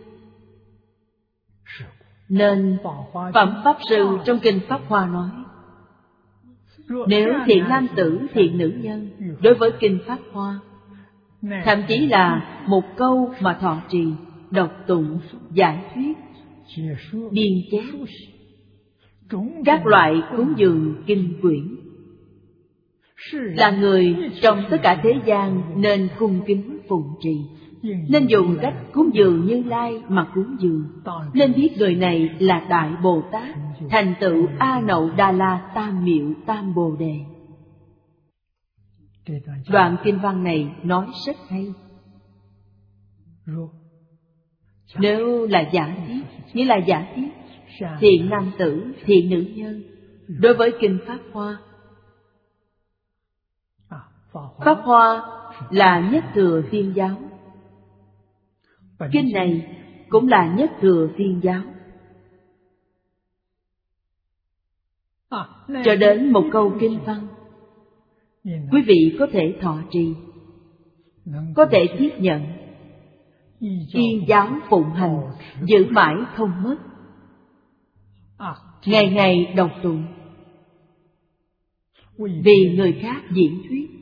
Nên Phẩm Pháp Sư trong Kinh Pháp Hoa nói, nếu thiện nam tử, thiện nữ nhân đối với Kinh Pháp Hoa, thậm chí là một câu mà thọ trì, đọc tụng, giải thuyết, biên chép, các loại cúng dường kinh quyển, là người trong tất cả thế gian nên cung kính phụng trì, nên dùng cách cúng dường Như Lai mà cúng dường, nên biết người này là Đại Bồ Tát, thành tựu A Nậu Đà La Tam Miệu Tam Bồ Đề. Đoạn kinh văn này nói rất hay. Nếu là giả thiết, nghĩa là giả thiết thiện nam tử, thiện nữ nhân đối với Kinh Pháp Hoa. Pháp Hoa là nhất thừa Thiên giáo, kinh này cũng là nhất thừa Thiên giáo. Cho đến một câu kinh văn, quý vị có thể thọ trì, có thể tiếp nhận, y giáo phụng hành, giữ mãi không mất, ngày ngày đọc tụng, vì người khác diễn thuyết,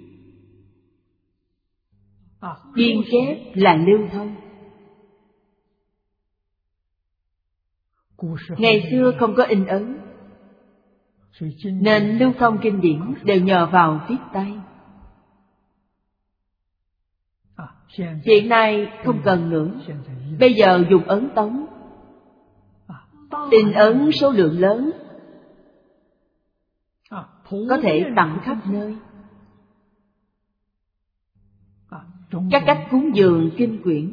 biên chép là lưu thông. Ngày xưa không có in ấn, nên lưu thông kinh điển đều nhờ vào viết tay. Hiện nay không cần nữa, bây giờ dùng ấn tống, in ấn số lượng lớn, có thể tặng khắp nơi. Các cách cúng dường kinh quyển,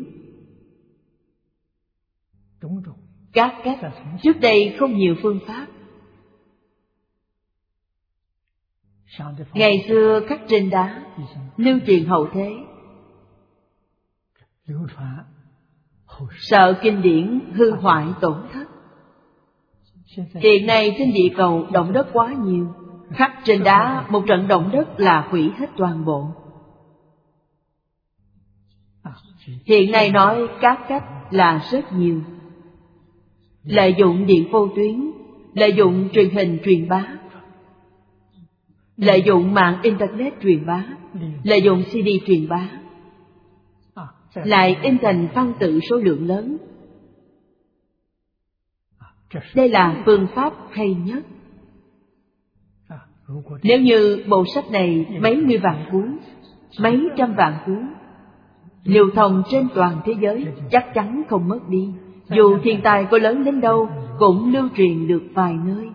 các cách trước đây không nhiều phương pháp. Ngày xưa khắc trên đá, lưu truyền hậu thế, sợ kinh điển hư hoại tổn thất. Hiện nay trên địa cầu động đất quá nhiều, khắc trên đá một trận động đất là hủy hết toàn bộ. Hiện nay nói các cách là rất nhiều. Lợi dụng điện vô tuyến, lợi dụng truyền hình truyền bá, lợi dụng mạng Internet truyền bá, lợi dụng xê đê truyền bá, lại in thành văn tự số lượng lớn. Đây là phương pháp hay nhất. Nếu như bộ sách này mấy mươi vạn cuốn, mấy trăm vạn cuốn, lưu thông trên toàn thế giới, chắc chắn không mất đi. Dù thiên tai có lớn đến đâu, cũng lưu truyền được vài nơi.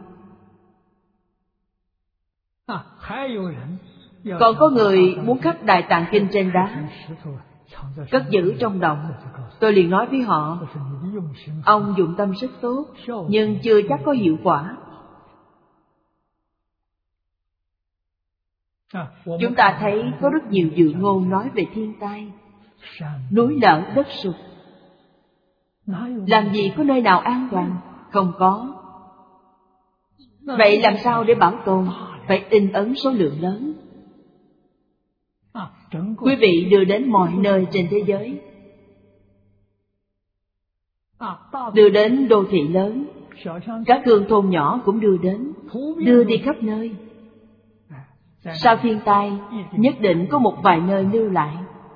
Còn có người muốn khắc Đại Tạng Kinh trên đá, cất giữ trong động. Tôi liền nói với họ, ông dụng tâm rất tốt, nhưng chưa chắc có hiệu quả. Chúng ta thấy có rất nhiều dự ngôn nói về thiên tai, núi lở đất sụt. Làm gì có nơi nào an toàn? Không có. Vậy làm sao để bảo tồn? Phải in ấn số lượng lớn. Quý vị đưa đến mọi nơi trên thế giới, đưa đến đô thị lớn, các thương thôn nhỏ cũng đưa đến, đưa đi khắp nơi. Sau thiên tai, nhất định có một vài nơi lưu lại.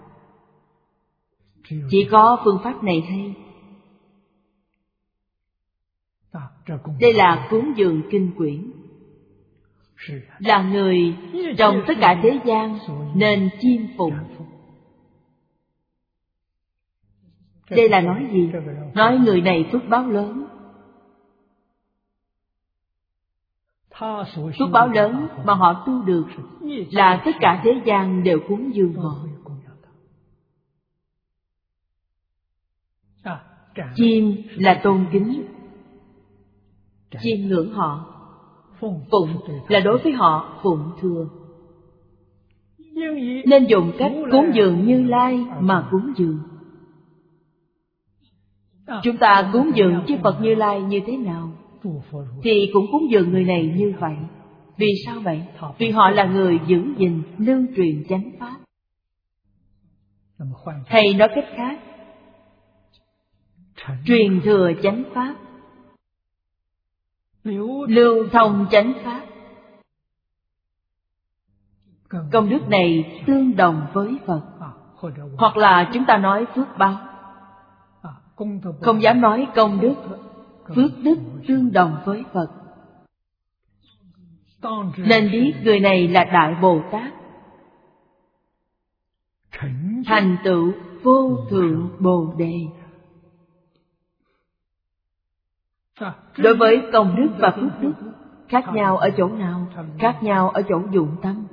Chỉ có phương pháp này hay. Đây là cúng dường kinh quyển. Là người trong tất cả thế gian nên chiêm phụng. Đây là nói gì? Nói người này phước báo lớn. Phước báo lớn mà họ tu được là tất cả thế gian đều cúng dường họ. Chiêm là tôn kính, chiêm ngưỡng họ. Phụng là đối với họ phụng thừa. Nên dùng cách cúng dường Như Lai mà cúng dường. Chúng ta cúng dường chư Phật Như Lai như thế nào thì cũng cúng dường người này như vậy. Vì sao vậy? Vì họ là người giữ gìn, lưu truyền chánh pháp. Hay nói cách khác, truyền thừa chánh pháp, lưu thông chánh pháp. Công đức này tương đồng với Phật. Hoặc là chúng ta nói phước báo. Không dám nói công đức. Phước đức tương đồng với Phật. Nên biết người này là Đại Bồ Tát, thành tựu vô thượng Bồ Đề. Đối với công đức và phước đức, khác nhau ở chỗ nào? Khác nhau ở chỗ dụng tâm.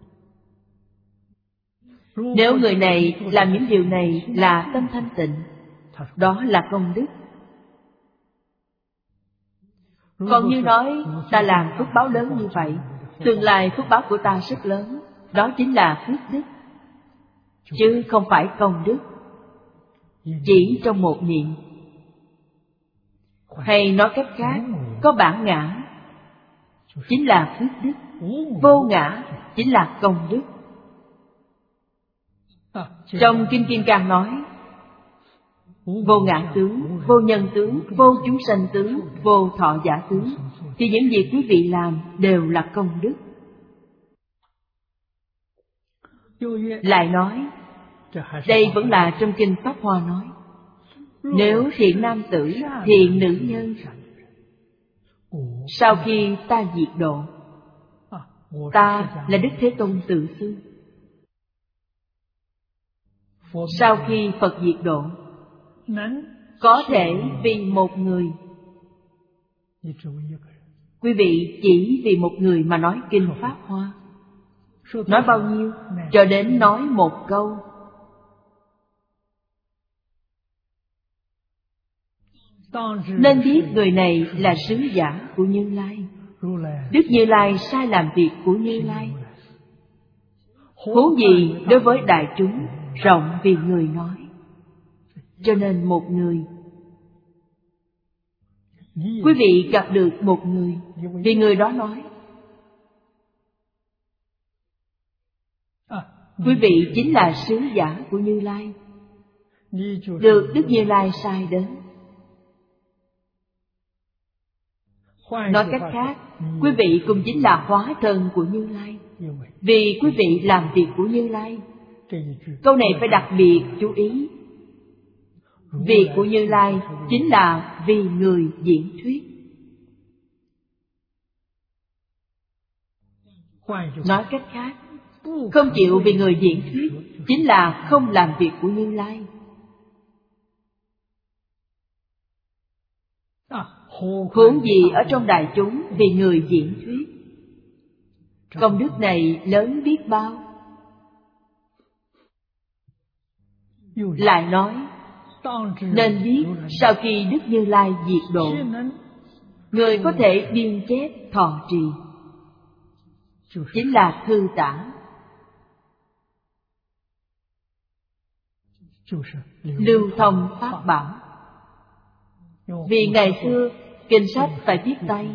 Nếu người này làm những điều này là tâm thanh tịnh, đó là công đức. Còn như nói ta làm phước báo lớn như vậy, tương lai phước báo của ta rất lớn, đó chính là phước đức, chứ không phải công đức. Chỉ trong một niệm. Hay nói cách khác, có bản ngã chính là phước đức, vô ngã chính là công đức. Trong Kinh Kim Cang nói, vô ngã tướng, vô nhân tướng, vô chúng sanh tướng, vô thọ giả tướng, thì những việc quý vị làm đều là công đức. Lại nói, đây vẫn là trong Kinh Pháp Hoa nói, nếu thiện nam tử, thiện nữ nhân, sau khi ta diệt độ, ta là Đức Thế Tôn tự xưng. Sau khi Phật diệt độ, có thể vì một người. Quý vị chỉ vì một người mà nói Kinh Pháp Hoa. Nói bao nhiêu? Cho đến nói một câu. Nên biết người này là sứ giả của Như Lai. Đức Như Lai sai làm việc của Như Lai. Huống gì đối với đại chúng, rộng vì người nói. Cho nên một người, quý vị gặp được một người, vì người đó nói, quý vị chính là sứ giả của Như Lai, được Đức Như Lai sai đến. Nói cách khác, quý vị cũng chính là hóa thân của Như Lai, vì quý vị làm việc của Như Lai. Câu này phải đặc biệt chú ý. Việc của Như Lai chính là vì người diễn thuyết. Nói cách khác, không chịu vì người diễn thuyết chính là không làm việc của Như Lai. Huống gì ở trong đại chúng vì người diễn thuyết. Công đức này lớn biết bao. Lại nói, nên biết sau khi Đức Như Lai diệt độ, người có thể biên chép thọ trì. chính là thư tả. Lưu thông pháp bảo. Vì ngày xưa kinh sách phải viết tay,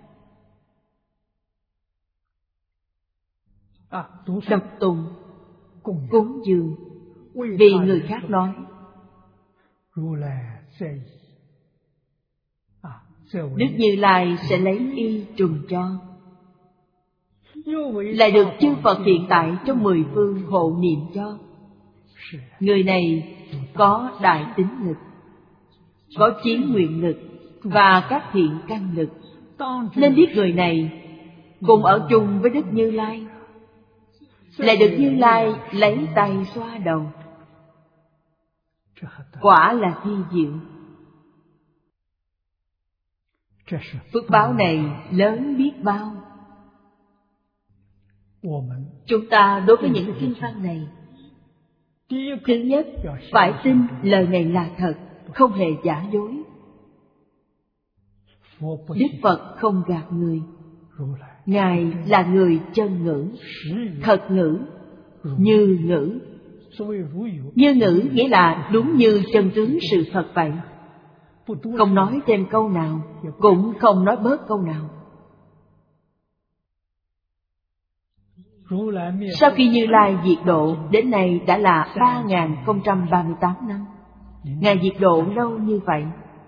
đọc tụng, cúng dường, vì người khác nói. Đức Như Lai sẽ lấy y trùng cho, lại được chư Phật hiện tại trong mười phương hộ niệm cho. Người này có đại tín lực, có chí nguyện lực và các thiện căn lực, nên biết người này cùng ở chung với Đức Như Lai, lại được Như Lai lấy tay xoa đầu. Quả là thi diệu. Phước báo này lớn biết bao. Chúng ta đối với những kinh văn này, thứ nhất phải tin lời này là thật, không hề giả dối. Đức Phật không gạt người. Ngài là người chân ngữ, thật ngữ, như ngữ. Như ngữ nghĩa là đúng như chân tướng sự thật vậy, không nói thêm câu nào, cũng không nói bớt câu nào. Sau khi Như Lai diệt độ, đến nay đã là ba nghìn không trăm ba mươi tám năm. Ngài diệt độ lâu như vậy.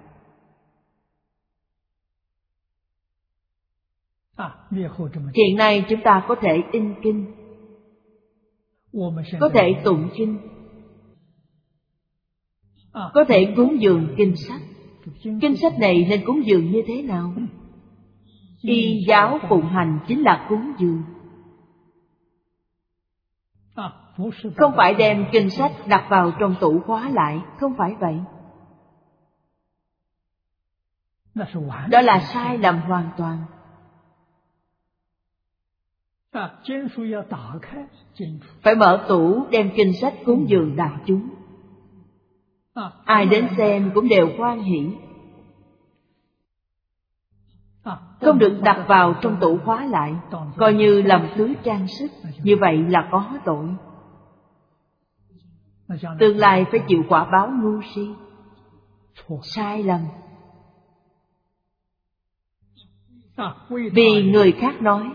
Hiện nay chúng ta có thể in kinh, có thể tụng kinh, có thể cúng dường kinh sách. Kinh sách này nên cúng dường như thế nào? Y giáo phụng hành chính là cúng dường. Không phải đem kinh sách đặt vào trong tủ khóa lại, không phải vậy. Đó là sai lầm hoàn toàn. Phải mở tủ đem kinh sách cúng dường đại chúng. Ai đến xem cũng đều hoan hỷ. Không được đặt vào trong tủ khóa lại, coi như làm thứ trang sức. Như vậy là có tội. Tương lai phải chịu quả báo ngu si. Sai lầm. Vì người khác nói,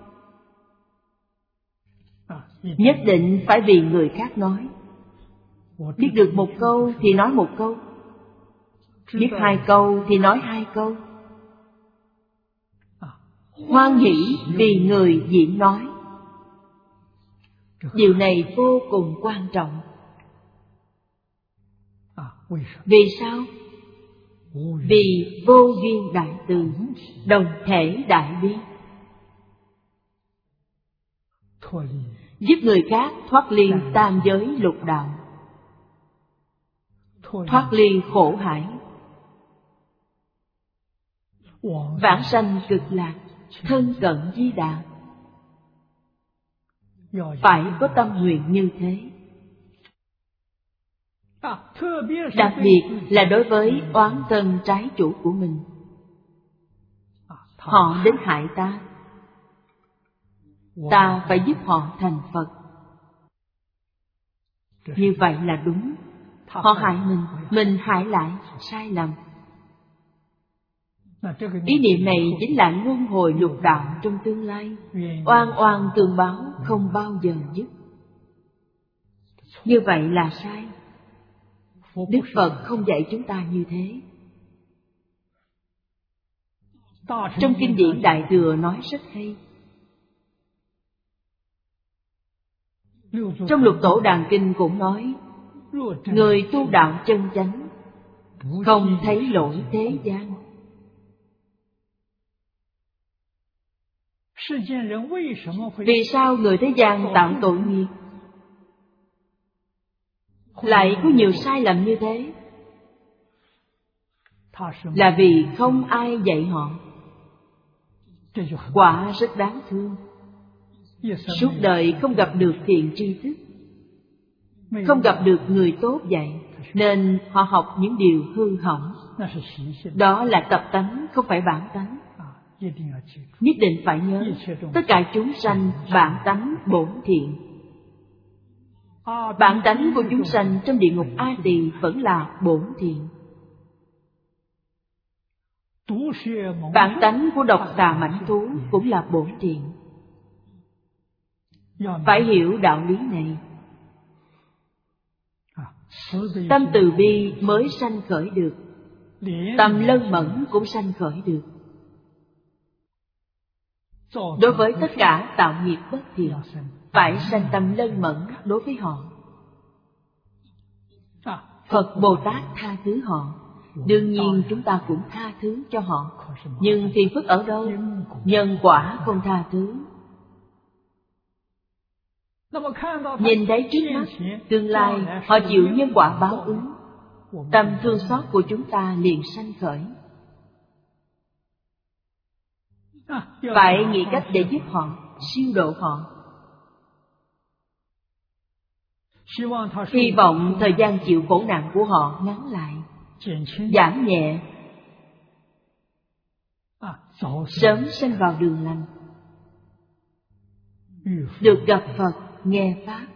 nhất định phải vì người khác nói. Biết được một câu thì nói một câu, biết hai câu thì nói hai câu. Hoan hỷ vì người diễn nói. Điều này vô cùng quan trọng. Vì sao? Vì vô duyên đại từ, đồng thể đại bi, giúp người khác thoát ly tam giới lục đạo, thoát ly khổ hải, vãng sanh cực lạc, thân cận Di Đà. Phải có tâm nguyện như thế. Đặc biệt là đối với oán thân trái chủ của mình. Họ đến hại ta, ta phải giúp họ thành Phật. Như vậy là đúng. Họ hại mình, mình hại lại, sai lầm. Ý niệm này chính là luân hồi lục đạo trong tương lai. Oan oan tương báo không bao giờ dứt. Như vậy là sai. Đức Phật không dạy chúng ta như thế. Trong kinh điển Đại Thừa nói rất hay. Trong Lục Tổ Đàn Kinh cũng nói, người tu đạo chân chánh không thấy lỗi thế gian. Vì sao người thế gian tạo tội nghiệp, lại có nhiều sai lầm như thế? Là vì không ai dạy họ. Quả rất đáng thương. Suốt đời không gặp được thiện tri thức, không gặp được người tốt dạy, nên họ học những điều hư hỏng. Đó là tập tánh, không phải bản tánh. Nhất định phải nhớ, tất cả chúng sanh bản tánh bổn thiện. Bản tánh của chúng sanh trong địa ngục A Tỳ vẫn là bổn thiện. Bản tánh của độc xà mãnh thú cũng là bổn thiện. Phải hiểu đạo lý này, tâm từ bi mới sanh khởi được, tâm lân mẫn cũng sanh khởi được. Đối với tất cả tạo nghiệp bất thiện, phải sanh tâm lân mẫn đối với họ. Phật Bồ Tát tha thứ họ, đương nhiên chúng ta cũng tha thứ cho họ. Nhưng phiền phức ở đâu? Nhân quả không tha thứ. Nhìn thấy trước mắt, tương lai họ chịu nhân quả báo ứng, tâm thương xót của chúng ta liền sanh khởi. Phải nghĩ cách để giúp họ, siêu độ họ. Hy vọng thời gian chịu khổ nạn của họ ngắn lại, giảm nhẹ, sớm sanh vào đường lành, được gặp Phật, nghe Pháp.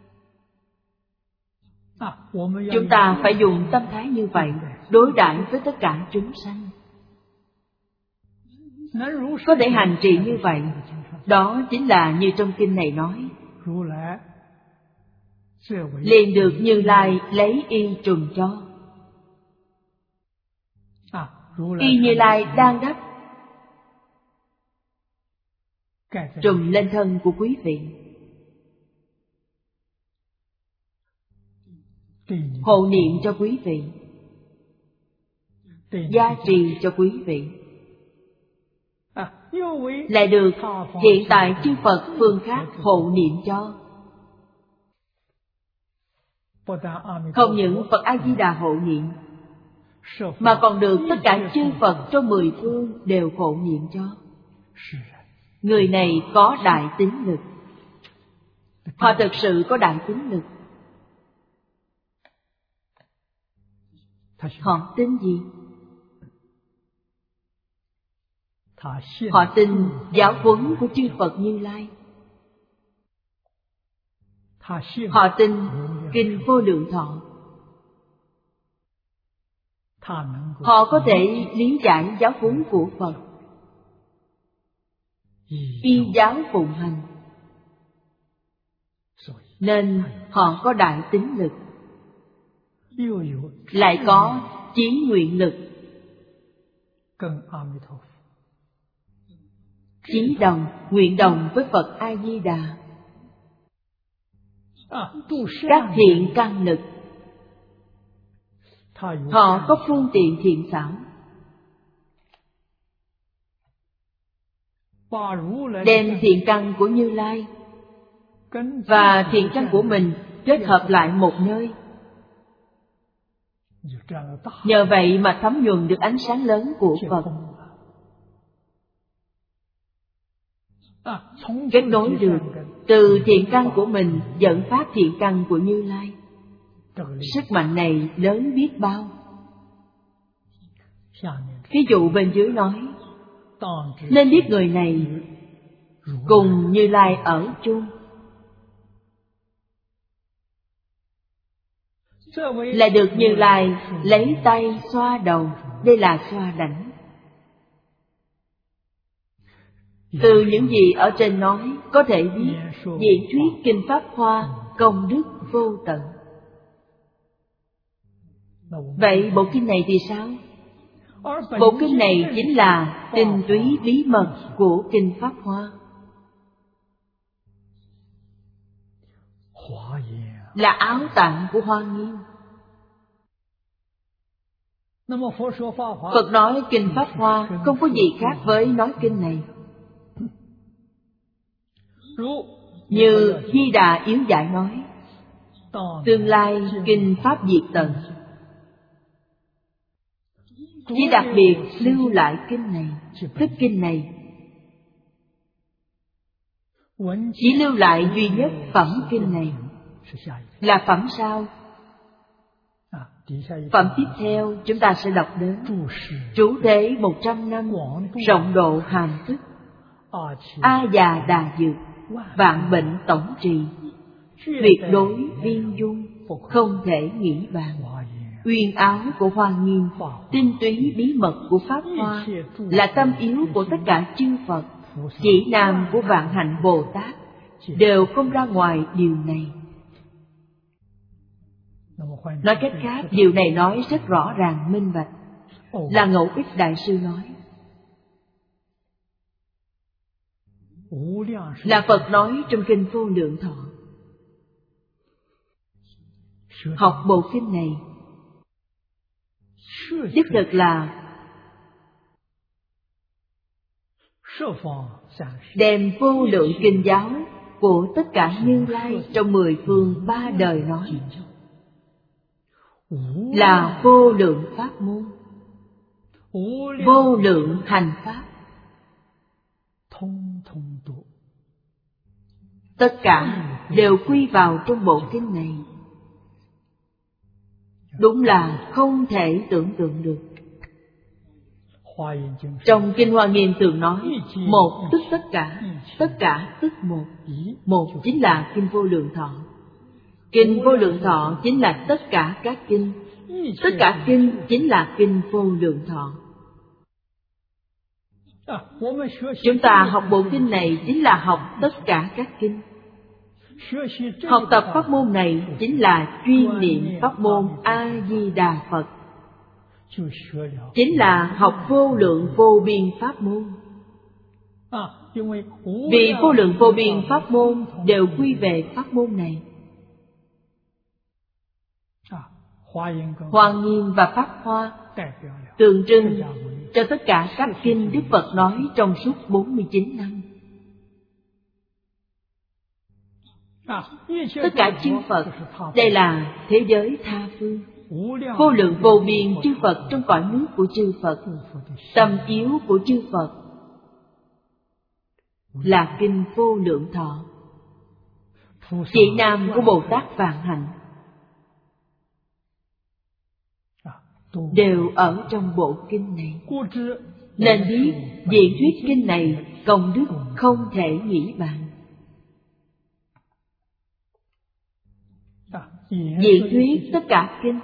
Chúng ta phải dùng tâm thái như vậy đối đãi với tất cả chúng sanh. Có thể hành trì như vậy, đó chính là như trong kinh này nói, liền được Như Lai lấy y trùm cho. Y Như Lai đang đắp trùm lên thân của quý vị, hộ niệm cho quý vị, gia trì cho quý vị, lại được hiện tại chư Phật phương khác hộ niệm cho. Không những Phật A Di Đà hộ niệm, mà còn được tất cả chư Phật trong mười phương đều hộ niệm cho. Người này có đại tín lực. Họ thực sự có đại tín lực. Họ tin gì? Họ tin giáo huấn của chư Phật Như Lai. Họ tin kinh Vô Lượng Thọ. Họ có thể lý giải giáo huấn của Phật, y giáo phụng hành, nên họ có đại tín lực, lại có chí nguyện lực, chí đồng, nguyện đồng với Phật A Di Đà. Các thiện căn lực, họ có phương tiện thiện xảo, đem thiện căn của Như Lai và thiện căn của mình kết hợp lại một nơi. Nhờ vậy mà thấm nhuần được ánh sáng lớn của Phật, kết nối được từ thiện căn của mình dẫn phát thiện căn của Như Lai. Sức mạnh này lớn biết bao. Ví dụ bên dưới nói, nên biết người này cùng Như Lai ở chung, lại được Như Lai lấy tay xoa đầu. Đây là xoa đảnh. Từ những gì ở trên nói có thể biết diễn thuyết kinh Pháp Hoa công đức vô tận. Vậy bộ kinh này thì sao? Bộ kinh này chính là tinh túy bí mật của kinh Pháp Hoa, là áo tạng của Hoa Nghiêm. Phật nói kinh Pháp Hoa không có gì khác với nói kinh này. Như Di Đà Yếu Giải nói, tương lai kinh Pháp diệt tận, chỉ đặc biệt lưu lại kinh này. Tức kinh này chỉ lưu lại duy nhất phẩm kinh này. Là phẩm sao? Phẩm tiếp theo chúng ta sẽ đọc đến Trú thế một trăm năm, rộng độ hàm thức, A Già Đà Dược, vạn bệnh tổng trì, tuyệt đối viên dung, không thể nghĩ bàn. Uyên áo của Hoa Nghiêm, tinh túy bí mật của Pháp Hoa, là tâm yếu của tất cả chư Phật, chỉ nam của vạn hạnh Bồ Tát, đều không ra ngoài điều này. Nói cách khác, điều này nói rất rõ ràng minh bạch, là Ngẫu Ích Đại Sư nói. Là Phật nói trong Kinh Vô Lượng Thọ. Học bộ kinh này đích thực là đem vô lượng kinh giáo của tất cả Như Lai trong mười phương ba đời nói, là vô lượng pháp môn, vô lượng hành pháp, tất cả đều quy vào trong bộ kinh này. Đúng là không thể tưởng tượng được. Trong Kinh Hoa Nghiêm thường nói, một tức tất cả, tất cả tức một. Một chính là Kinh Vô Lượng Thọ. Kinh Vô Lượng Thọ chính là tất cả các kinh. Tất cả kinh chính là Kinh Vô Lượng Thọ. Chúng ta học bộ kinh này chính là học tất cả các kinh. Học tập pháp môn này chính là chuyên niệm pháp môn A-di-đà Phật, chính là học vô lượng vô biên pháp môn. Vì vô lượng vô biên pháp môn đều quy về pháp môn này. Hoa Nghiêm và Pháp Hoa tượng trưng cho tất cả các kinh Đức Phật nói trong suốt bốn mươi chín năm. Tất cả chư Phật, đây là thế giới tha phương. Vô lượng vô biên chư Phật trong cõi nước của chư Phật. Tâm yếu của chư Phật là Kinh Vô Lượng Thọ. Chỉ nam của Bồ Tát Vạn Hạnh đều ở trong bộ kinh này. Nên biết diễn thuyết kinh này công đức không thể nghĩ bàn. Diễn thuyết tất cả kinh,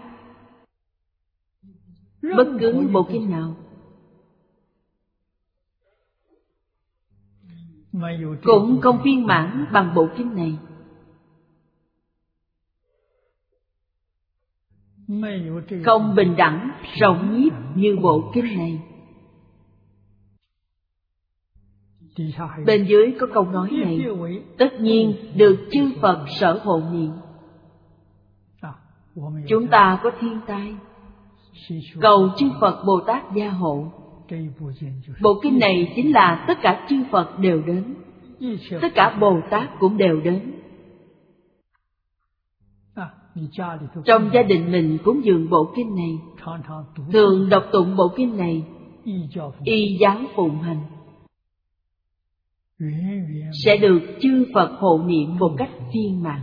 bất cứ bộ kinh nào cũng không viên mãn bằng bộ kinh này. Không bình đẳng rộng nhiếp như bộ kinh này. Bên dưới có câu nói này, tất nhiên được chư Phật sở hộ niệm. Chúng ta có thiên tai, cầu chư Phật Bồ Tát gia hộ. Bộ kinh này chính là tất cả chư Phật đều đến, tất cả Bồ Tát cũng đều đến. Trong gia đình mình cúng dường bộ kinh này, thường đọc tụng bộ kinh này, y giáo phụng hành, sẽ được chư Phật hộ niệm một cách viên mãn,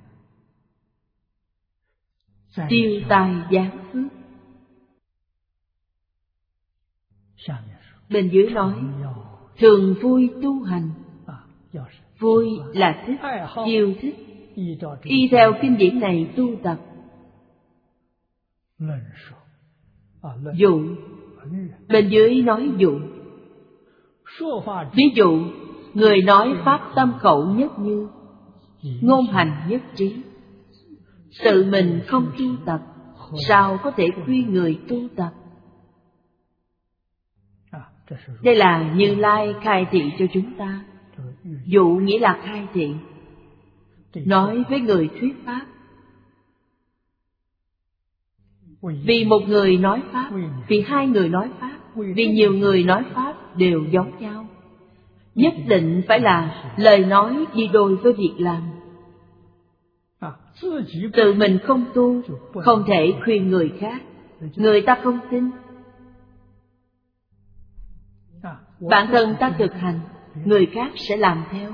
tiêu tai giáng phước. Bên dưới nói, thường vui tu hành. Vui là thích, yêu thích, y theo kinh điển này tu tập. Dụ, bên dưới nói dụ. Ví dụ, người nói pháp tâm khẩu nhất như, ngôn hành nhất trí. Tự mình không tu tập, sao có thể khuyên người tu tập? Đây là Như Lai khai thị cho chúng ta. Dụ nghĩa là khai thị, nói với người thuyết pháp. Vì một người nói pháp, vì hai người nói pháp, vì nhiều người nói pháp đều giống nhau. Nhất định phải là lời nói đi đôi với việc làm. Tự mình không tu, không thể khuyên người khác, người ta không tin. Bản thân ta thực hành, người khác sẽ làm theo.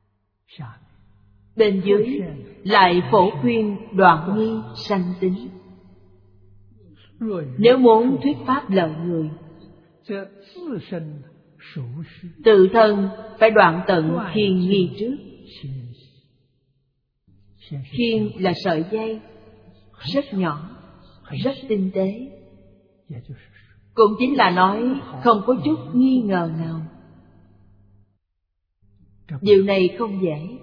Bên dưới lại phổ khuyên đoạn nghi sanh tính. Nếu muốn thuyết pháp lợi người, tự thân phải đoạn tận khiên nghi trước. Khiên là sợi dây rất nhỏ, rất tinh tế, cũng chính là nói không có chút nghi ngờ nào. Điều này không dễ.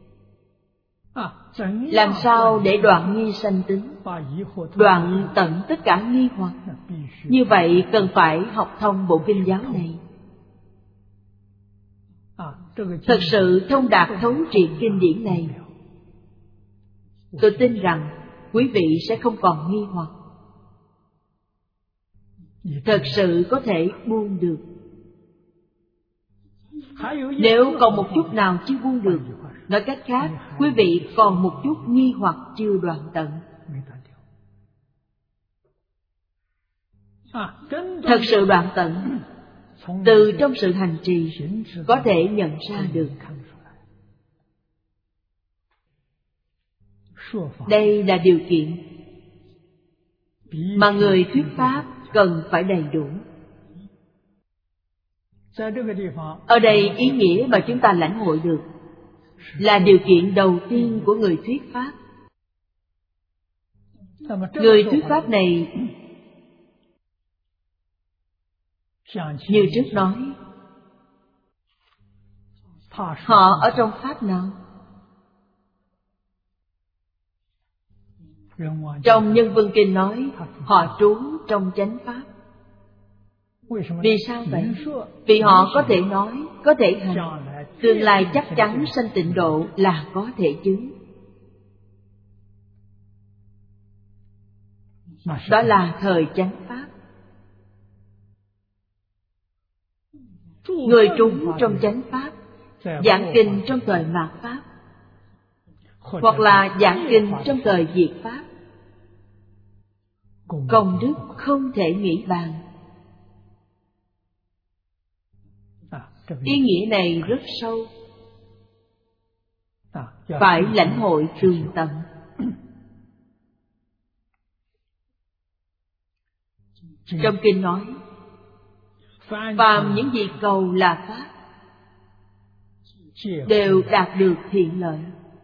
Làm sao để đoạn nghi sanh tính, đoạn tận tất cả nghi hoặc? Như vậy cần phải học thông bộ kinh giáo này, thật sự thông đạt thấu triệt kinh điển này. Tôi tin rằng quý vị sẽ không còn nghi hoặc, thật sự có thể buông được. Nếu còn một chút nào chưa buông được, nói cách khác, quý vị còn một chút nghi hoặc chưa đoạn tận. Thật sự đoạn tận, từ trong sự hành trì có thể nhận ra được. Đây là điều kiện mà người thuyết pháp cần phải đầy đủ. Ở đây ý nghĩa mà chúng ta lãnh hội được là điều kiện đầu tiên của người thuyết pháp. Người thuyết pháp này, như trước nói, họ ở trong pháp nào? Trong Nhân Vân Kinh nói họ trú trong chánh pháp. Vì sao vậy? Vì họ có thể nói, có thể hành, tương lai chắc chắn sanh tịnh độ là có thể chứng. Đó là thời chánh pháp. Người trú trong chánh pháp, giảng kinh trong thời mạt pháp, hoặc là giảng kinh trong thời diệt pháp, công đức không thể nghĩ bàn. Ý nghĩa này rất sâu, phải lãnh hội tường tận. Trong kinh nói, phàm những gì cầu là pháp, đều đạt được thiện lợi.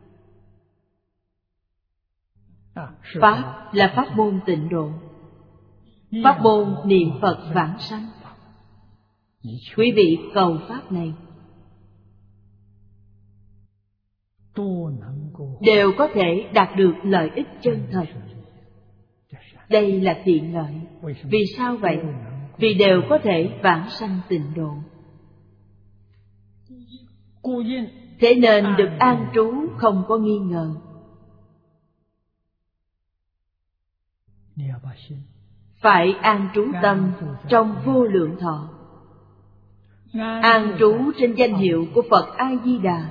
Pháp là pháp môn tịnh độ, pháp môn niệm Phật vãng sanh. Quý vị cầu pháp này đều có thể đạt được lợi ích chân thật. Đây là thiện lợi. Vì sao vậy? Vì đều có thể vãng sanh tịnh độ. Thế nên được an trú không có nghi ngờ. Phải an trú tâm trong vô lượng thọ, an trú trên danh hiệu của Phật A Di Đà,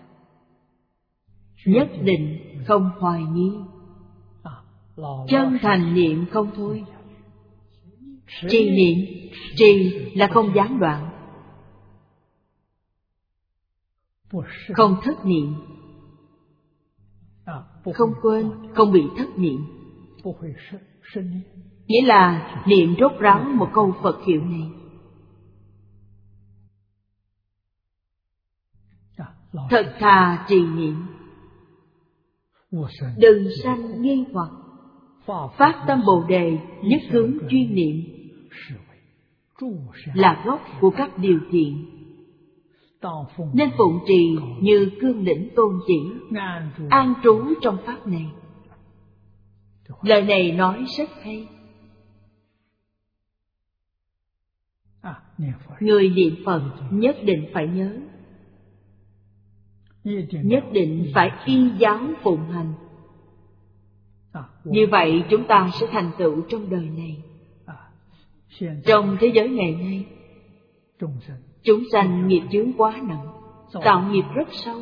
nhất định không hoài nghi, chân thành niệm không thôi. Trì niệm, trì là không gián đoạn, không thất niệm, không quên, không bị thất niệm. Nghĩa là niệm rốt ráo một câu Phật hiệu này. Thật thà trì niệm, đừng sanh nghi hoặc, phát tâm Bồ Đề, nhất hướng chuyên niệm, là gốc của các điều thiện. Nên phụng trì như cương lĩnh tôn chỉ, an trú trong pháp này. Lời này nói rất hay. Người niệm Phật nhất định phải nhớ, nhất định phải y giáo phụng hành. Như vậy chúng ta sẽ thành tựu trong đời này. Trong thế giới ngày nay, chúng sanh nghiệp chướng quá nặng, tạo nghiệp rất sâu.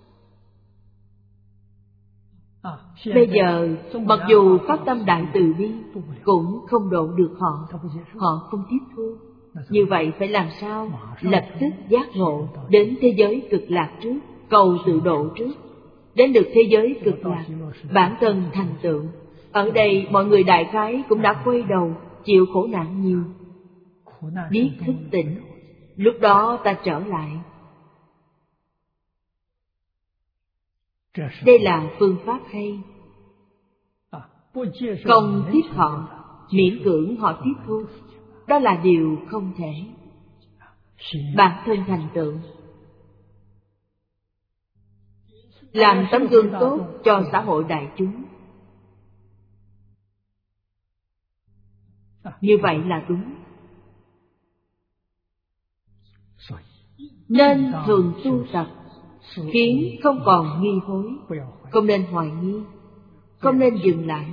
Bây giờ mặc dù phát tâm đại từ bi cũng không độ được họ, họ không tiếp thu. Như vậy phải làm sao? Lập tức giác ngộ, đến thế giới cực lạc trước, cầu tự độ trước. Đến được thế giới cực lạc, bản thân thành tựu, Ở đây mọi người đại khái cũng đã quay đầu, chịu khổ nạn nhiều, biết thức tỉnh, lúc đó ta trở lại. Đây là phương pháp hay. Không tiếp họ, miễn cưỡng họ tiếp thu, đó là điều không thể. Bản thân thành tựu, làm tấm gương tốt cho xã hội đại chúng, như vậy là đúng. Nên thường tu tập, khiến không còn nghi hối, không nên hoài nghi, không nên dừng lại.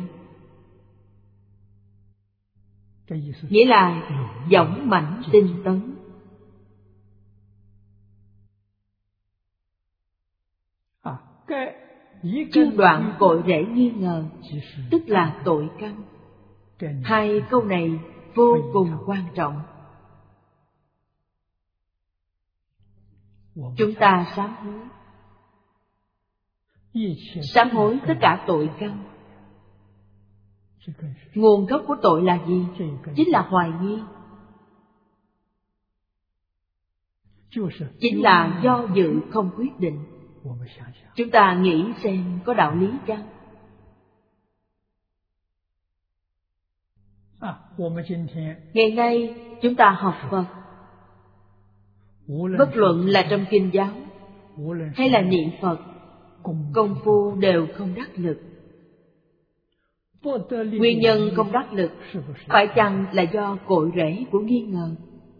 Nghĩa là dũng mãnh tinh tấn. Chưa đoạn cội rễ nghi ngờ, tức là tội căn. Hai câu này vô cùng quan trọng. Chúng ta sám hối, sám hối tất cả tội căn. Nguồn gốc của tội là gì? Chính là hoài nghi, chính là do dự không quyết định. Chúng ta nghĩ xem có đạo lý chăng? Ngày nay chúng ta học Phật, bất luận là trong kinh giáo hay là niệm Phật, công phu đều không đắc lực. Nguyên nhân không đắc lực phải chăng là do cội rễ của nghi ngờ?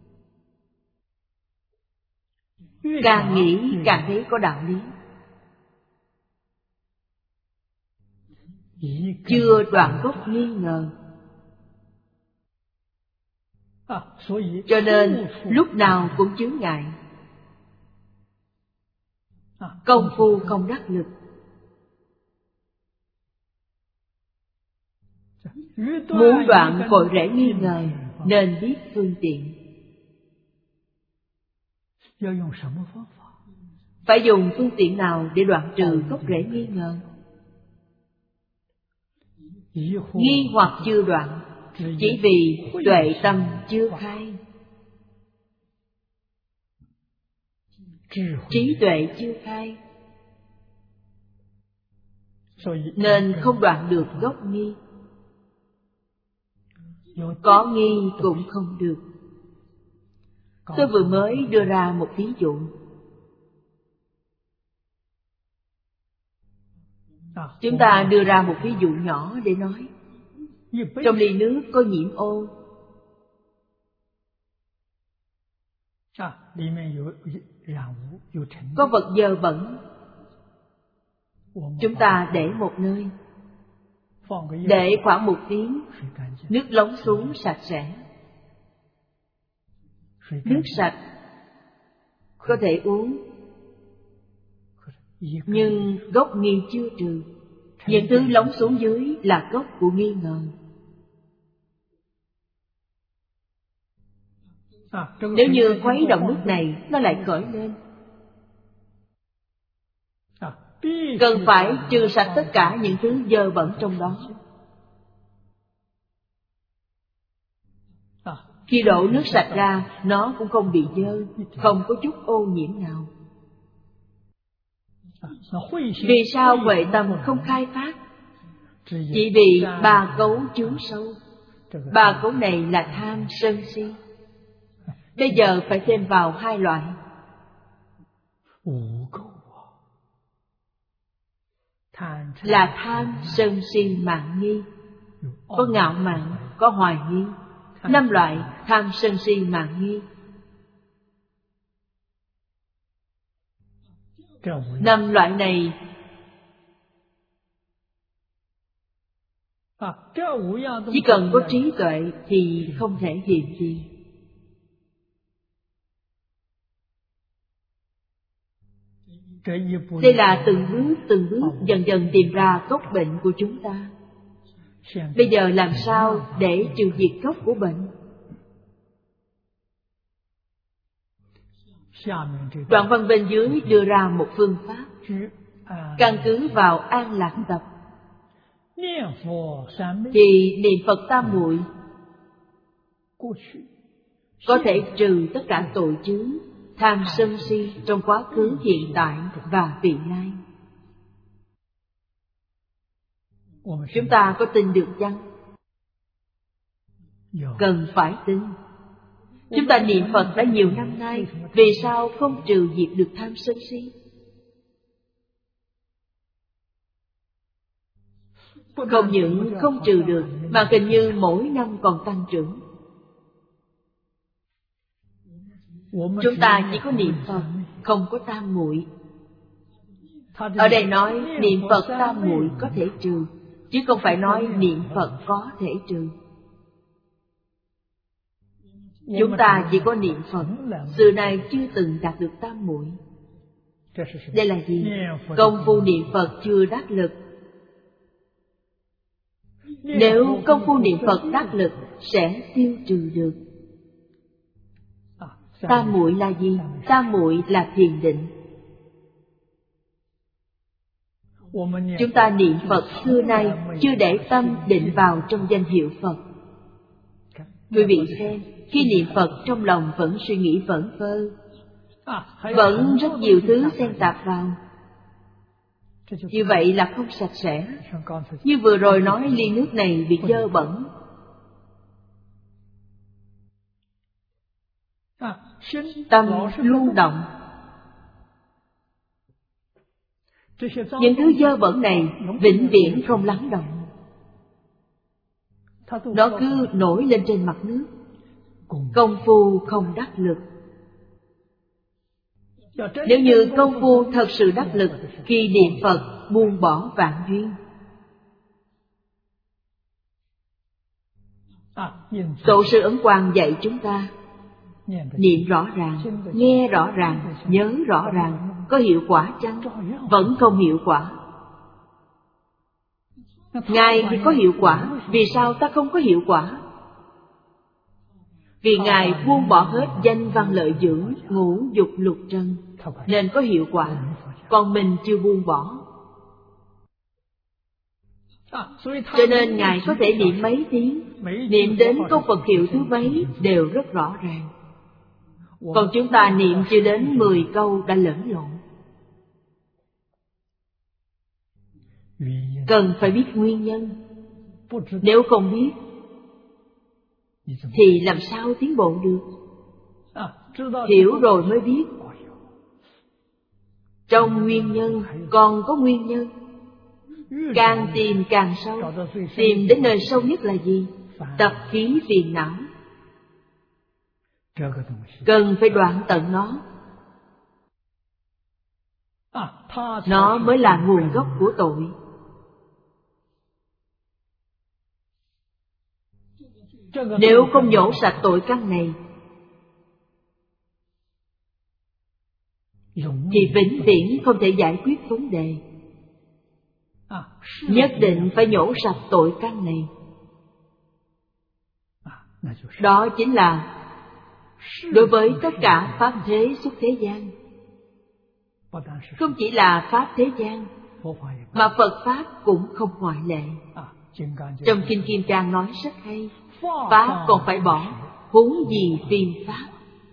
Càng nghĩ càng thấy có đạo lý. Chưa đoạn gốc nghi ngờ, cho nên lúc nào cũng chướng ngại, công phu không đắc lực. Muốn đoạn cội rễ nghi ngờ nên biết phương tiện. Phải dùng phương tiện nào để đoạn trừ gốc rễ nghi ngờ? Nghi hoặc chưa đoạn, chỉ vì tuệ tâm chưa khai, trí tuệ chưa khai, nên không đoạn được gốc nghi. Có nghi cũng không được. Tôi vừa mới đưa ra một ví dụ. Chúng ta đưa ra một ví dụ nhỏ để nói. Trong ly nước có nhiễm ô, có vật dơ bẩn. Chúng ta để một nơi, để khoảng một tiếng, nước lóng xuống sạch sẽ. Nước sạch có thể uống, nhưng gốc nghi chưa trừ. Những thứ lóng xuống dưới là gốc của nghi ngờ. Nếu như khuấy động nước này, nó lại khởi lên. Cần phải trừ sạch tất cả những thứ dơ bẩn trong đó. Khi đổ nước sạch ra, nó cũng không bị dơ, không có chút ô nhiễm nào. Vì sao huệ tâm không khai phát? Chỉ vì ba cấu chướng sâu. Ba cấu này là tham, sân, si. Bây giờ phải thêm vào hai loại. Là tham, sân, si, mạn nghi. Có ngạo mạn, có hoài nghi. Năm loại tham, sân, si, mạn nghi. Năm loại này chỉ cần có trí tuệ thì không thể hiện gì. Đây là từng bước từng bước dần dần tìm ra gốc bệnh của chúng ta. Bây giờ làm sao để trừ diệt gốc của bệnh? Đoạn văn bên dưới đưa ra một phương pháp, căn cứ vào an lạc tập. thì niệm Phật tam muội có thể trừ tất cả tội chướng tham sân si trong quá khứ, hiện tại và vị lai. Chúng ta có tin được chăng? Cần phải tin. Chúng ta niệm Phật đã nhiều năm nay, vì sao không trừ diệt được tham sân si? Không những không trừ được, mà hình như mỗi năm còn tăng trưởng. Chúng ta chỉ có niệm Phật, không có tam muội. Ở đây nói niệm Phật tam muội có thể trừ, chứ không phải nói niệm Phật có thể trừ. Chúng ta chỉ có niệm Phật, xưa nay chưa từng đạt được tam muội. Đây là gì? Công phu niệm Phật chưa đắc lực. Nếu công phu niệm Phật đắc lực, sẽ tiêu trừ được. Tam muội là gì? Tam muội là thiền định. Chúng ta niệm Phật xưa nay chưa để tâm định vào trong danh hiệu Phật. Quý vị xem, khi niệm Phật trong lòng vẫn suy nghĩ vẩn vơ, vẫn rất nhiều thứ xen tạp vào. Như vậy là không sạch sẽ. Như vừa rồi nói ly nước này bị dơ bẩn. Tâm luôn động. Những thứ dơ bẩn này vĩnh viễn không lắng động. Nó cứ nổi lên trên mặt nước. Công phu không đắc lực. Nếu như công phu thật sự đắc lực, khi niệm Phật buông bỏ vạn duyên. Tổ sư Ấn Quang dạy chúng ta niệm rõ ràng, nghe rõ ràng, nhớ rõ ràng. Có hiệu quả chăng? Vẫn không hiệu quả. Ngài thì có hiệu quả, vì sao ta không có hiệu quả? Vì Ngài buông bỏ hết danh văn lợi dưỡng, ngũ dục lục trần, nên có hiệu quả. Còn mình chưa buông bỏ. Cho nên Ngài có thể niệm mấy tiếng, niệm đến câu Phật hiệu thứ mấy đều rất rõ ràng. Còn chúng ta niệm chưa đến mười câu đã lẫn lộn. Cần phải biết nguyên nhân. Nếu không biết thì làm sao tiến bộ được? Hiểu rồi mới biết. Trong nguyên nhân còn có nguyên nhân. Càng tìm càng sâu. Tìm đến nơi sâu nhất là gì? Tập khí phiền não. Cần phải đoạn tận nó. Nó mới là nguồn gốc của tội. Nếu không nhổ sạch tội căn này thì vĩnh viễn không thể giải quyết vấn đề. Nhất định phải nhổ sạch tội căn này. Đó chính là đối với tất cả pháp thế xuất thế gian. Không chỉ là pháp thế gian, mà Phật Pháp cũng không ngoại lệ. Trong Kinh Kim Cang nói rất hay, Pháp còn phải bỏ, huống gì phiền Pháp.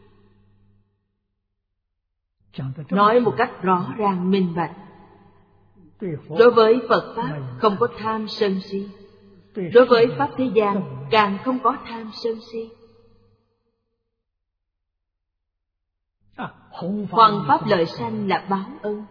Nói một cách rõ ràng minh bạch. Đối với Phật Pháp không có tham sân si. Đối với Pháp thế gian càng không có tham sân si. Hoằng pháp lợi sanh là báo ân.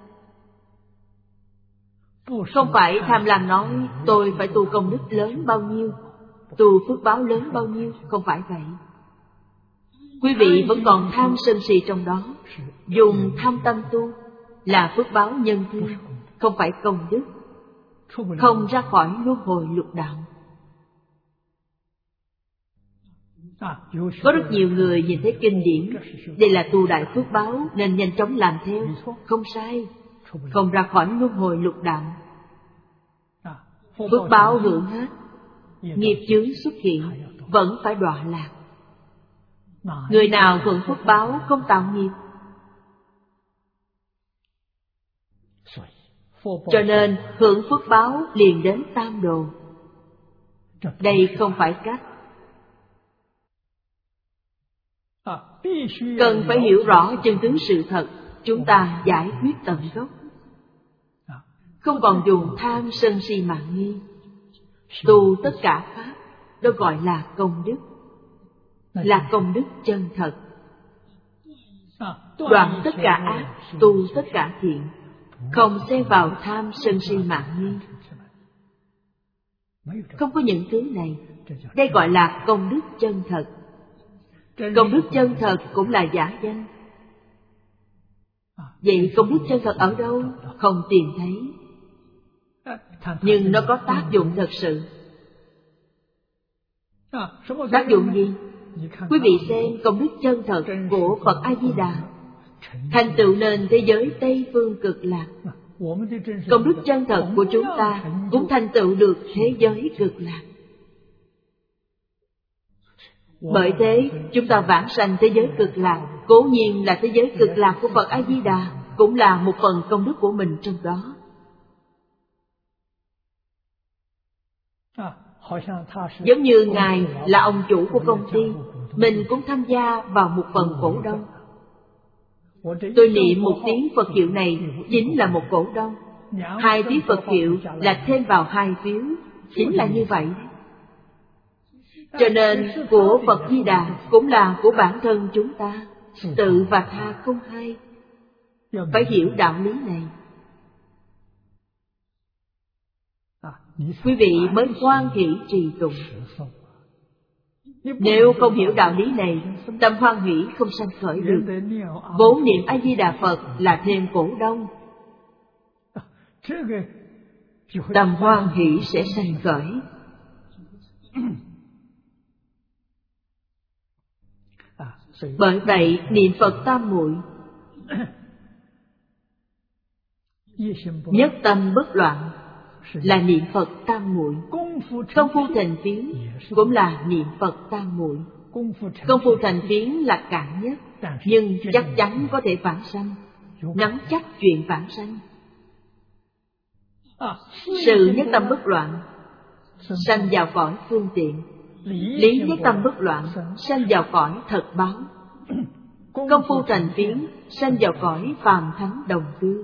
Không phải tham lam nói tôi phải tu công đức lớn bao nhiêu, tu phước báo lớn bao nhiêu. Không phải vậy. Quý vị vẫn còn tham sân si trong đó. Dùng tham tâm tu là phước báo nhân thiên, không phải công đức. Không ra khỏi luân hồi lục đạo. Có rất nhiều người nhìn thấy kinh điển, đây là tu đại phước báo nên nhanh chóng làm theo. Không sai. Không ra khỏi luân hồi lục đạo. Phước báo hưởng hết, nghiệp chướng xuất hiện, vẫn phải đọa lạc. Người nào hưởng phước báo không tạo nghiệp? Cho nên hưởng phước báo liền đến tam đồ. Đây không phải cách. Cần phải hiểu rõ chân tướng sự thật, chúng ta giải quyết tận gốc. Không còn dùng tham sân si mạng nghi. Tu tất cả pháp đó gọi là công đức, là công đức chân thật. Đoạn tất cả ác, tu tất cả thiện, không xen vào tham sân si mạng nghi. Không có những thứ này. Đây gọi là công đức chân thật. Công đức chân thật cũng là giả danh. Vậy công đức chân thật ở đâu? Không tìm thấy. Nhưng nó có tác dụng thật sự. Tác dụng gì? Quý vị xem công đức chân thật của Phật A-di-đà, thành tựu nên thế giới Tây Phương Cực Lạc. Công đức chân thật của chúng ta cũng thành tựu được thế giới Cực Lạc. Bởi thế chúng ta vãng sanh thế giới Cực Lạc, cố nhiên là thế giới Cực Lạc của Phật A-di-đà, cũng là một phần công đức của mình trong đó. Giống như Ngài là ông chủ của công ty, mình cũng tham gia vào một phần cổ đông. Tôi niệm một tiếng Phật hiệu này chính là một cổ đông. Hai tiếng Phật hiệu là thêm vào hai phiếu, chính là như vậy. Cho nên của Phật Di Đà cũng là của bản thân chúng ta. Tự và tha không hai. Phải hiểu đạo lý này, quý vị mới hoan hỷ trì tụng. Nếu không hiểu đạo lý này, tâm hoan hỷ không sanh khởi được. Vốn niệm A Di Đà Phật là thêm cổ đông, tâm hoan hỷ sẽ sanh khởi. Bởi vậy niệm Phật tam muội, nhất tâm bất loạn là niệm Phật tam muội. Công phu thành phiến cũng là niệm Phật tam muội. Công phu thành phiến là cạn nhất, nhưng chắc chắn có thể vãng sanh, nắm chắc chuyện vãng sanh. Sự nhất tâm bất loạn sanh vào cõi phương tiện, lý nhất tâm bất loạn sanh vào cõi thật báo. Công phu thành phiến sanh vào cõi phàm thánh đồng cư.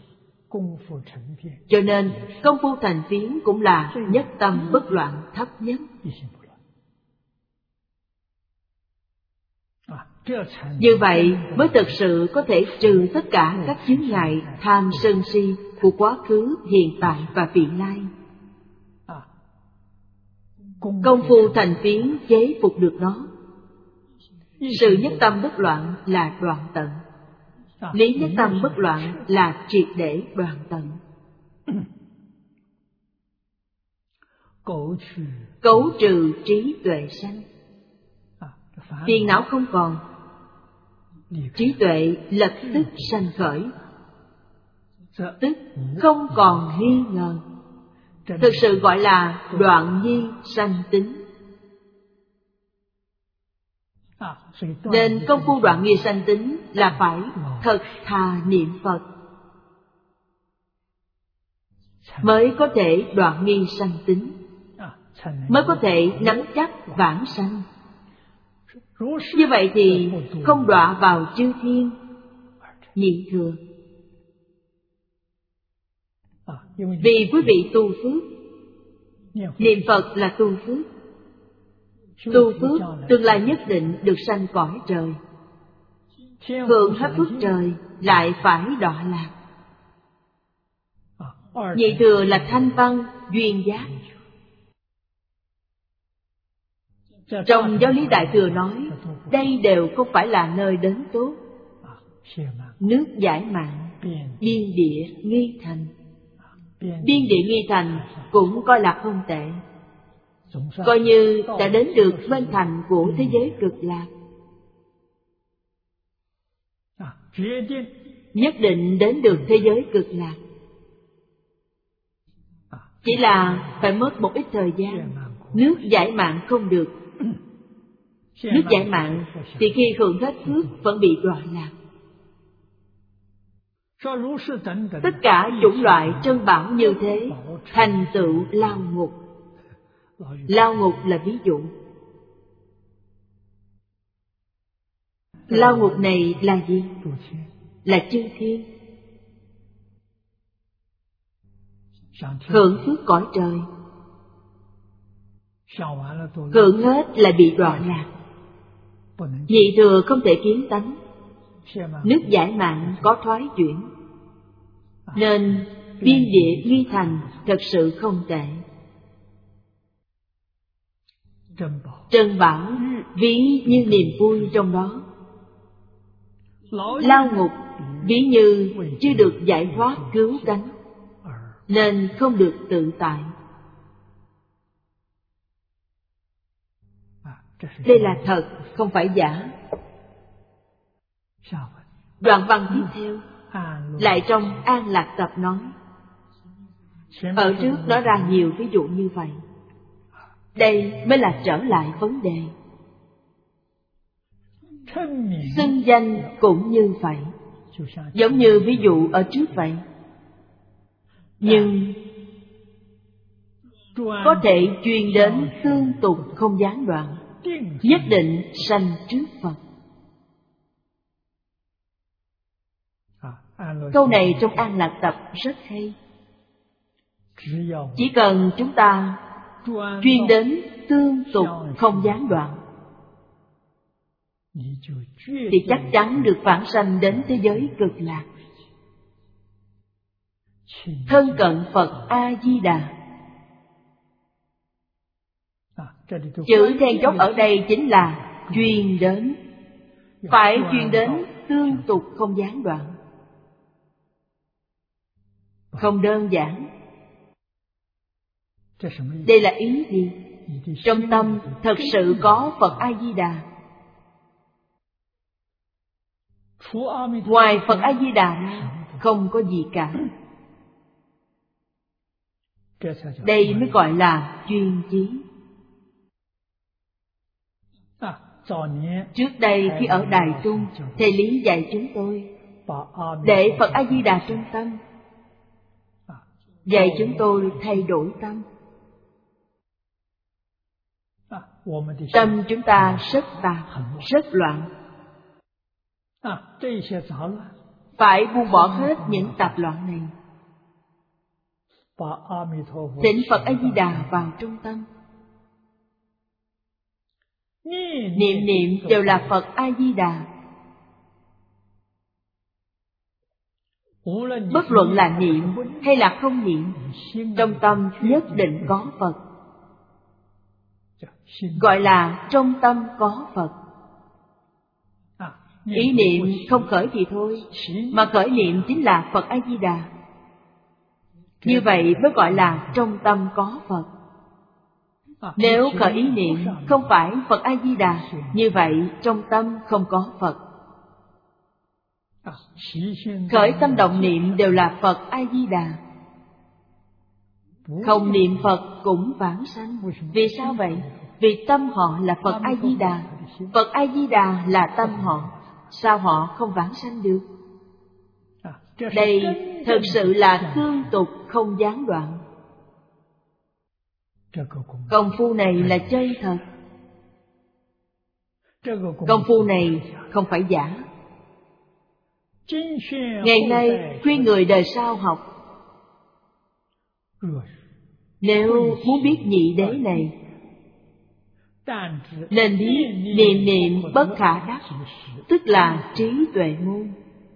Cho nên công phu thành phiến cũng là nhất tâm bất loạn thấp nhất. Như vậy mới thực sự có thể trừ tất cả các chướng ngại tham sân si của quá khứ, hiện tại và vị lai. Công phu thành phiến chế phục được nó. Sự nhất tâm bất loạn là đoạn tận, lý nhất tâm bất loạn là triệt để đoạn tận. Cấu trừ trí tuệ sanh, phiền não không còn, trí tuệ lập tức sanh khởi, tức không còn nghi ngờ. Thực sự gọi là đoạn nhi sanh tính. Nên công phu đoạn nghi sanh tính là phải thật thà niệm Phật mới có thể đoạn nghi sanh tính, mới có thể nắm chắc vãng sanh. Như vậy thì không đọa vào chư thiên nhị thừa. Vì quý vị tu phước, niệm Phật là tu phước. Tu phước tương lai nhất định được sanh cõi trời, hưởng hết phước trời lại phải đọa lạc. Nhị thừa là thanh văn duyên giác. Trong giáo lý Đại Thừa nói, đây đều không phải là nơi đến tốt. Nước giải mạng, biên địa nghi thành. Biên địa nghi thành cũng coi là không tệ, coi như đã đến được bên thành của thế giới Cực Lạc. Nhất định đến được thế giới Cực Lạc, chỉ là phải mất một ít thời gian. Nước giải mạng không được. Nước giải mạng thì khi hưởng hết phước vẫn bị đọa lạc. Tất cả chủng loại trân bảo như thế thành tựu lao ngục. Lao ngục là ví dụ. Lao ngục này là gì? Là chư thiên. Hưởng phước cõi trời, hưởng hết lại bị đoạn lạc. Nhị thừa không thể kiến tánh, nước giải mạng có thoái chuyển, nên biên địa duy thành thật sự không tệ. Trân bảo ví như niềm vui trong đó. Lao ngục ví như chưa được giải thoát cứu cánh, nên không được tự tại. Đây là thật, không phải giả. Đoạn văn tiếp theo lại trong An Lạc Tập nói. Ở trước nói ra nhiều ví dụ như vậy. Đây mới là trở lại vấn đề. Xưng danh cũng như vậy, giống như ví dụ ở trước vậy. Nhưng có thể chuyên đến tương tục không gián đoạn, nhất định sanh trước Phật. Câu này trong An Lạc Tập rất hay. Chỉ cần chúng ta chuyên đến tương tục không gián đoạn, thì chắc chắn được vãng sanh đến thế giới cực lạc, thân cận Phật A-di-đà. Chữ then chốt ở đây chính là chuyên đến. Phải chuyên đến tương tục không gián đoạn. Không đơn giản. Đây là ý gì? Trong tâm thật sự có Phật A-di-đà. Ngoài Phật A-di-đà ra không có gì cả. Đây mới gọi là chuyên chí. Trước đây khi ở Đài Trung, thầy Lý dạy chúng tôi để Phật A-di-đà trong tâm, dạy chúng tôi thay đổi tâm. Tâm chúng ta rất tạp, rất loạn. Phải buông bỏ hết những tạp loạn này, thỉnh Phật A-di-đà vào trong tâm. Niệm niệm đều là Phật A-di-đà. Bất luận là niệm hay là không niệm, trong tâm nhất định có Phật. Gọi là trong tâm có Phật. Ý niệm không khởi thì thôi, mà khởi niệm chính là Phật A-di-đà. Như vậy mới gọi là trong tâm có Phật. Nếu khởi ý niệm không phải Phật A-di-đà, như vậy trong tâm không có Phật. Khởi tâm động niệm đều là Phật A-di-đà. Không niệm Phật cũng vãng sanh. Vì sao vậy? Vì tâm họ là Phật A-di-đà, Phật A-di-đà là tâm họ. Sao họ không vãng sanh được? Đây thực sự là tương tục không gián đoạn. Công phu này là chơi thật. Công phu này không phải giả. Ngày nay khuyên người đời sau học. Nếu muốn biết nhị đế này, nên biết niệm niệm bất khả đắc, tức là trí tuệ môn.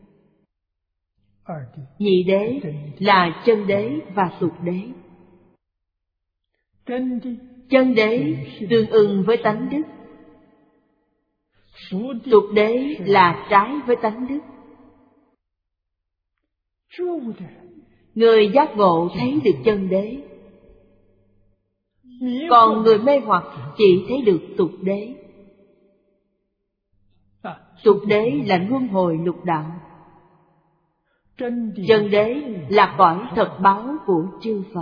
Nhị đế là chân đế và tục đế. Chân đế tương ưng với tánh đức, tục đế là trái với tánh đức. Người giác ngộ thấy được chân đế, còn người mê hoặc chỉ thấy được tục đế. Tục đế là luân hồi lục đạo. Chân đế là cõi thật báo của chư Phật.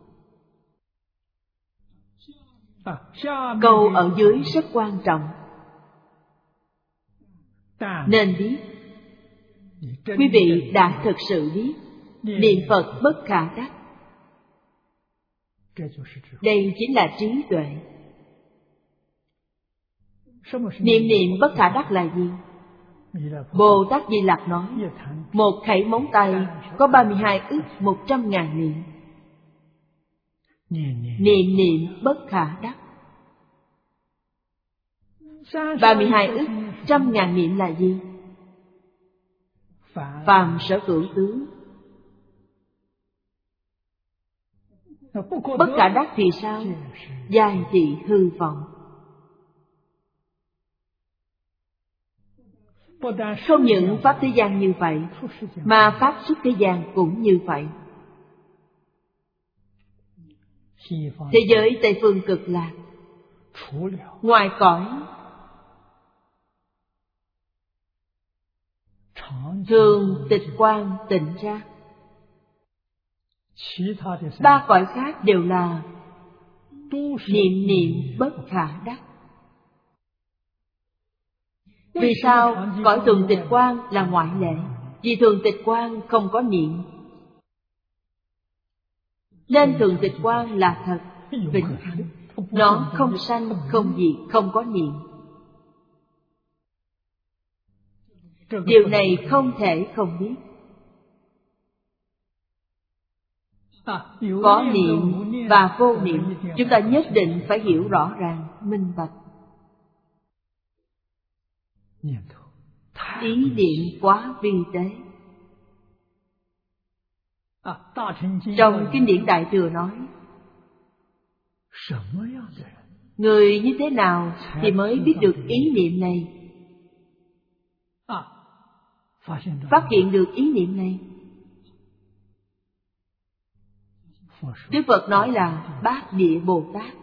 Câu ở dưới rất quan trọng. Nên biết Quý vị đã thực sự biết niệm Phật bất khả đắc. Đây chính là trí tuệ. Niệm niệm bất khả đắc là gì? Bồ Tát Di Lặc nói, một khẩy móng tay có ba mươi hai ức một trăm ngàn niệm. Niệm niệm bất khả đắc. Ba mươi hai ức trăm ngàn niệm là gì? Phàm sở cửu tướng. Bất khả đắc thì sao? Giai thị hư vọng. Không những pháp thế gian như vậy, mà pháp xuất thế gian cũng như vậy. Thế giới Tây phương cực lạc, ngoài cõi thường tịch quan tịnh ra, ba cõi khác đều là niệm niệm bất khả đắc. Vì sao cõi thường tịch quan là ngoại lệ? Vì thường tịch quan không có niệm, nên thường tịch quan là thật, vĩnh hằng. Nó không sanh, không diệt, không có niệm. Điều này không thể không biết. Có niệm và vô niệm, chúng ta nhất định phải hiểu rõ ràng, minh bạch. Ý niệm quá vi tế. Trong kinh điển Đại Thừa nói, người như thế nào thì mới biết được ý niệm này, phát hiện được ý niệm này? Đức Phật nói là Bát Địa Bồ Tát.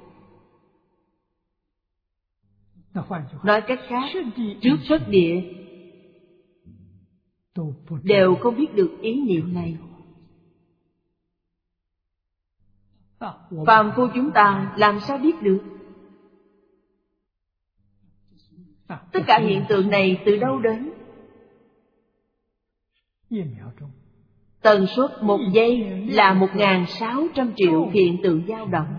Nói cách khác, trước thất địa đều không biết được ý niệm này. Phàm phu chúng ta làm sao biết được? Tất cả hiện tượng này từ đâu đến? Tần suất một giây là một nghìn sáu trăm triệu hiện tượng dao động.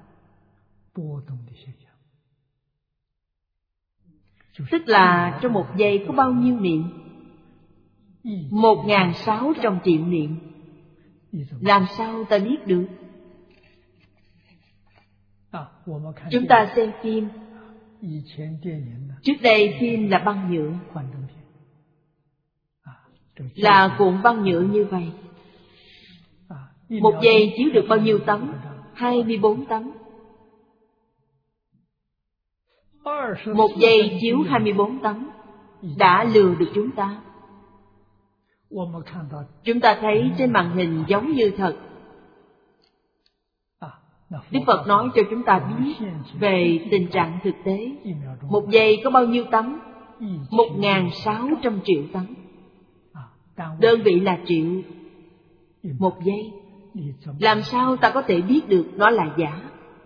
Tức là trong một giây có bao nhiêu niệm? Một nghìn sáu trăm triệu niệm. Làm sao ta biết được? Chúng ta xem phim. Trước đây phim là băng nhựa, là cuộn băng nhựa như vậy. Một giây chiếu được bao nhiêu tấm? hai mươi bốn tấm. Một giây chiếu hai mươi bốn tấm đã lừa được chúng ta. Chúng ta thấy trên màn hình giống như thật. Đức Phật nói cho chúng ta biết về tình trạng thực tế. Một giây có bao nhiêu tấm? Một nghìn sáu trăm triệu tấm. Đơn vị là triệu. Một giây. Làm sao ta có thể biết được nó là giả?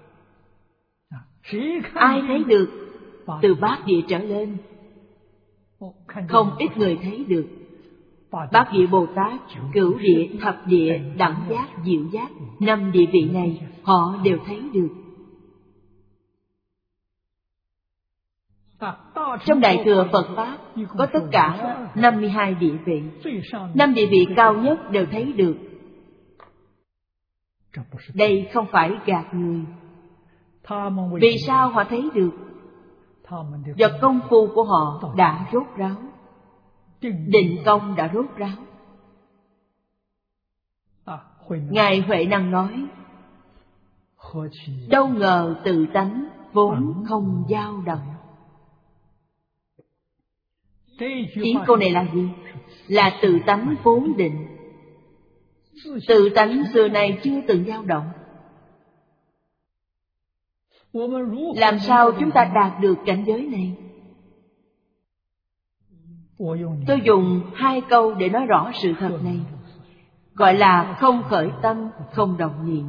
Ai thấy được? Từ bát địa trở lên, không ít người thấy được. Bát địa Bồ Tát, cửu địa, thập địa, đẳng giác, diệu giác, năm địa vị này họ đều thấy được. Trong Đại Thừa Phật Pháp có tất cả năm mươi hai địa vị. Năm địa vị cao nhất đều thấy được. Đây không phải gạt người. Vì sao họ thấy được? Do công phu của họ đã rốt ráo. Định công đã rốt ráo. Ngài Huệ Năng nói, đâu ngờ tự tánh vốn không dao động. Ý câu này là gì? Là tự tánh vốn định. Tự tánh xưa nay chưa từng dao động. Làm sao chúng ta đạt được cảnh giới này? Tôi dùng hai câu để nói rõ sự thật này. Gọi là không khởi tâm, không động niệm.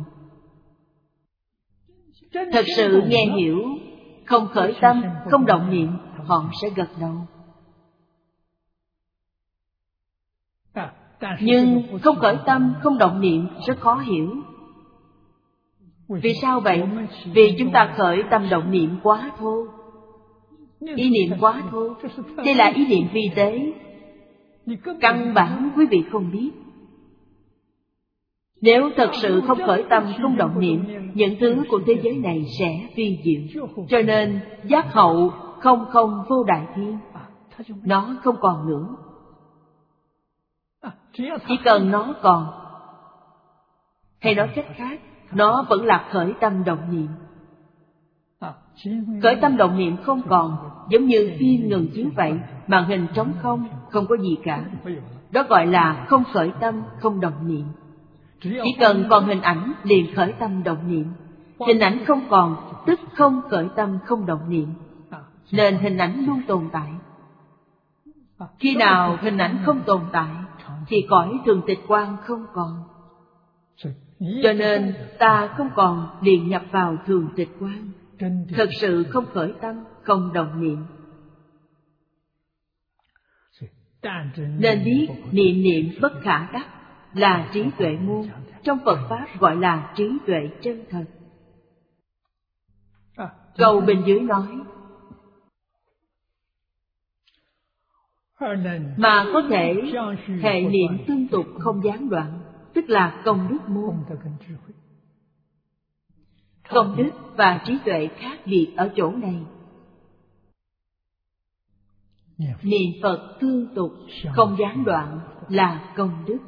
Thật sự nghe hiểu, không khởi tâm, không động niệm, họ sẽ gật đầu. Nhưng không khởi tâm, không động niệm rất khó hiểu. Vì sao vậy? Vì chúng ta khởi tâm động niệm quá thô. Ý niệm quá thô. Đây là ý niệm vi tế. Căn bản quý vị không biết. Nếu thật sự không khởi tâm, không động niệm, những thứ của thế giới này sẽ vi diệu. Cho nên giác hậu không không vô đại thiên, nó không còn nữa. Chỉ cần nó còn, hay nói cách khác, nó vẫn là khởi tâm động niệm. Khởi tâm động niệm không còn, giống như phim ngừng chiếu vậy, màn hình trống không, không có gì cả. Đó gọi là không khởi tâm, không động niệm. Chỉ cần còn hình ảnh liền khởi tâm động niệm. Hình ảnh không còn, tức không khởi tâm, không động niệm. Nên hình ảnh luôn tồn tại. Khi nào hình ảnh không tồn tại thì cõi thường tịch quang không còn. Cho nên ta không còn liền nhập vào thường tịch quang. Thật sự không khởi tâm, không động niệm. Nên biết niệm niệm bất khả đắc là trí tuệ môn. Trong Phật Pháp gọi là trí tuệ chân thật. Câu bên dưới nói mà có thể hệ niệm tương tục không gián đoạn, tức là công đức môn. Công đức và trí tuệ khác biệt ở chỗ này. Niệm Phật tương tục không gián đoạn là công đức.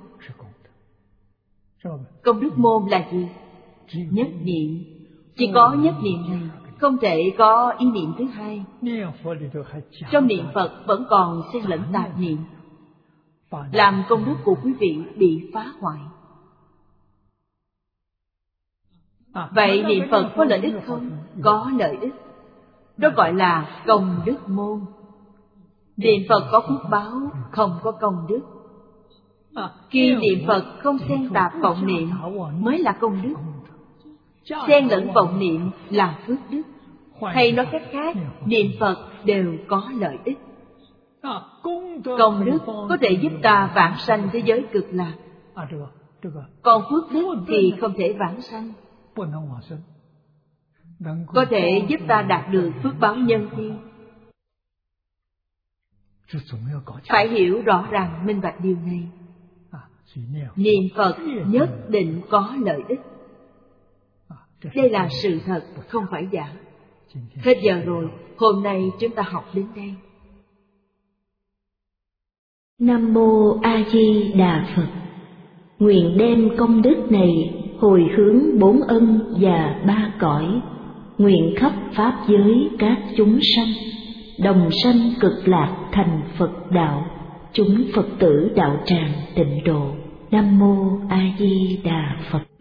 Công đức môn là gì? Nhất niệm. Chỉ có nhất niệm này, không thể có ý niệm thứ hai. Trong niệm Phật vẫn còn xen lẫn tạp niệm, làm công đức của quý vị bị phá hoại. Vậy niệm Phật có lợi ích không? Có lợi ích. Đó gọi là công đức môn. Niệm Phật có phước báo, không có công đức. Khi niệm Phật không xen tạp vọng niệm mới là công đức. Xen lẫn vọng niệm là phước đức. Hay nói cách khác, niệm Phật đều có lợi ích. Công đức có thể giúp ta vãng sanh thế giới cực lạc. Còn phước đức thì không thể vãng sanh. Có thể giúp ta đạt được phước báo nhân thiên. Phải hiểu rõ ràng minh bạch điều này. Niệm Phật nhất định có lợi ích. Đây là sự thật, không phải giả. Hết giờ rồi, hôm nay chúng ta học đến đây. Nam Mô A Di Đà Phật. Nguyện đem công đức này hồi hướng bốn ân và ba cõi, nguyện khắp pháp giới các chúng sanh đồng sanh cực lạc thành Phật đạo, chúng Phật tử đạo tràng tịnh độ. Nam Mô A Di Đà Phật.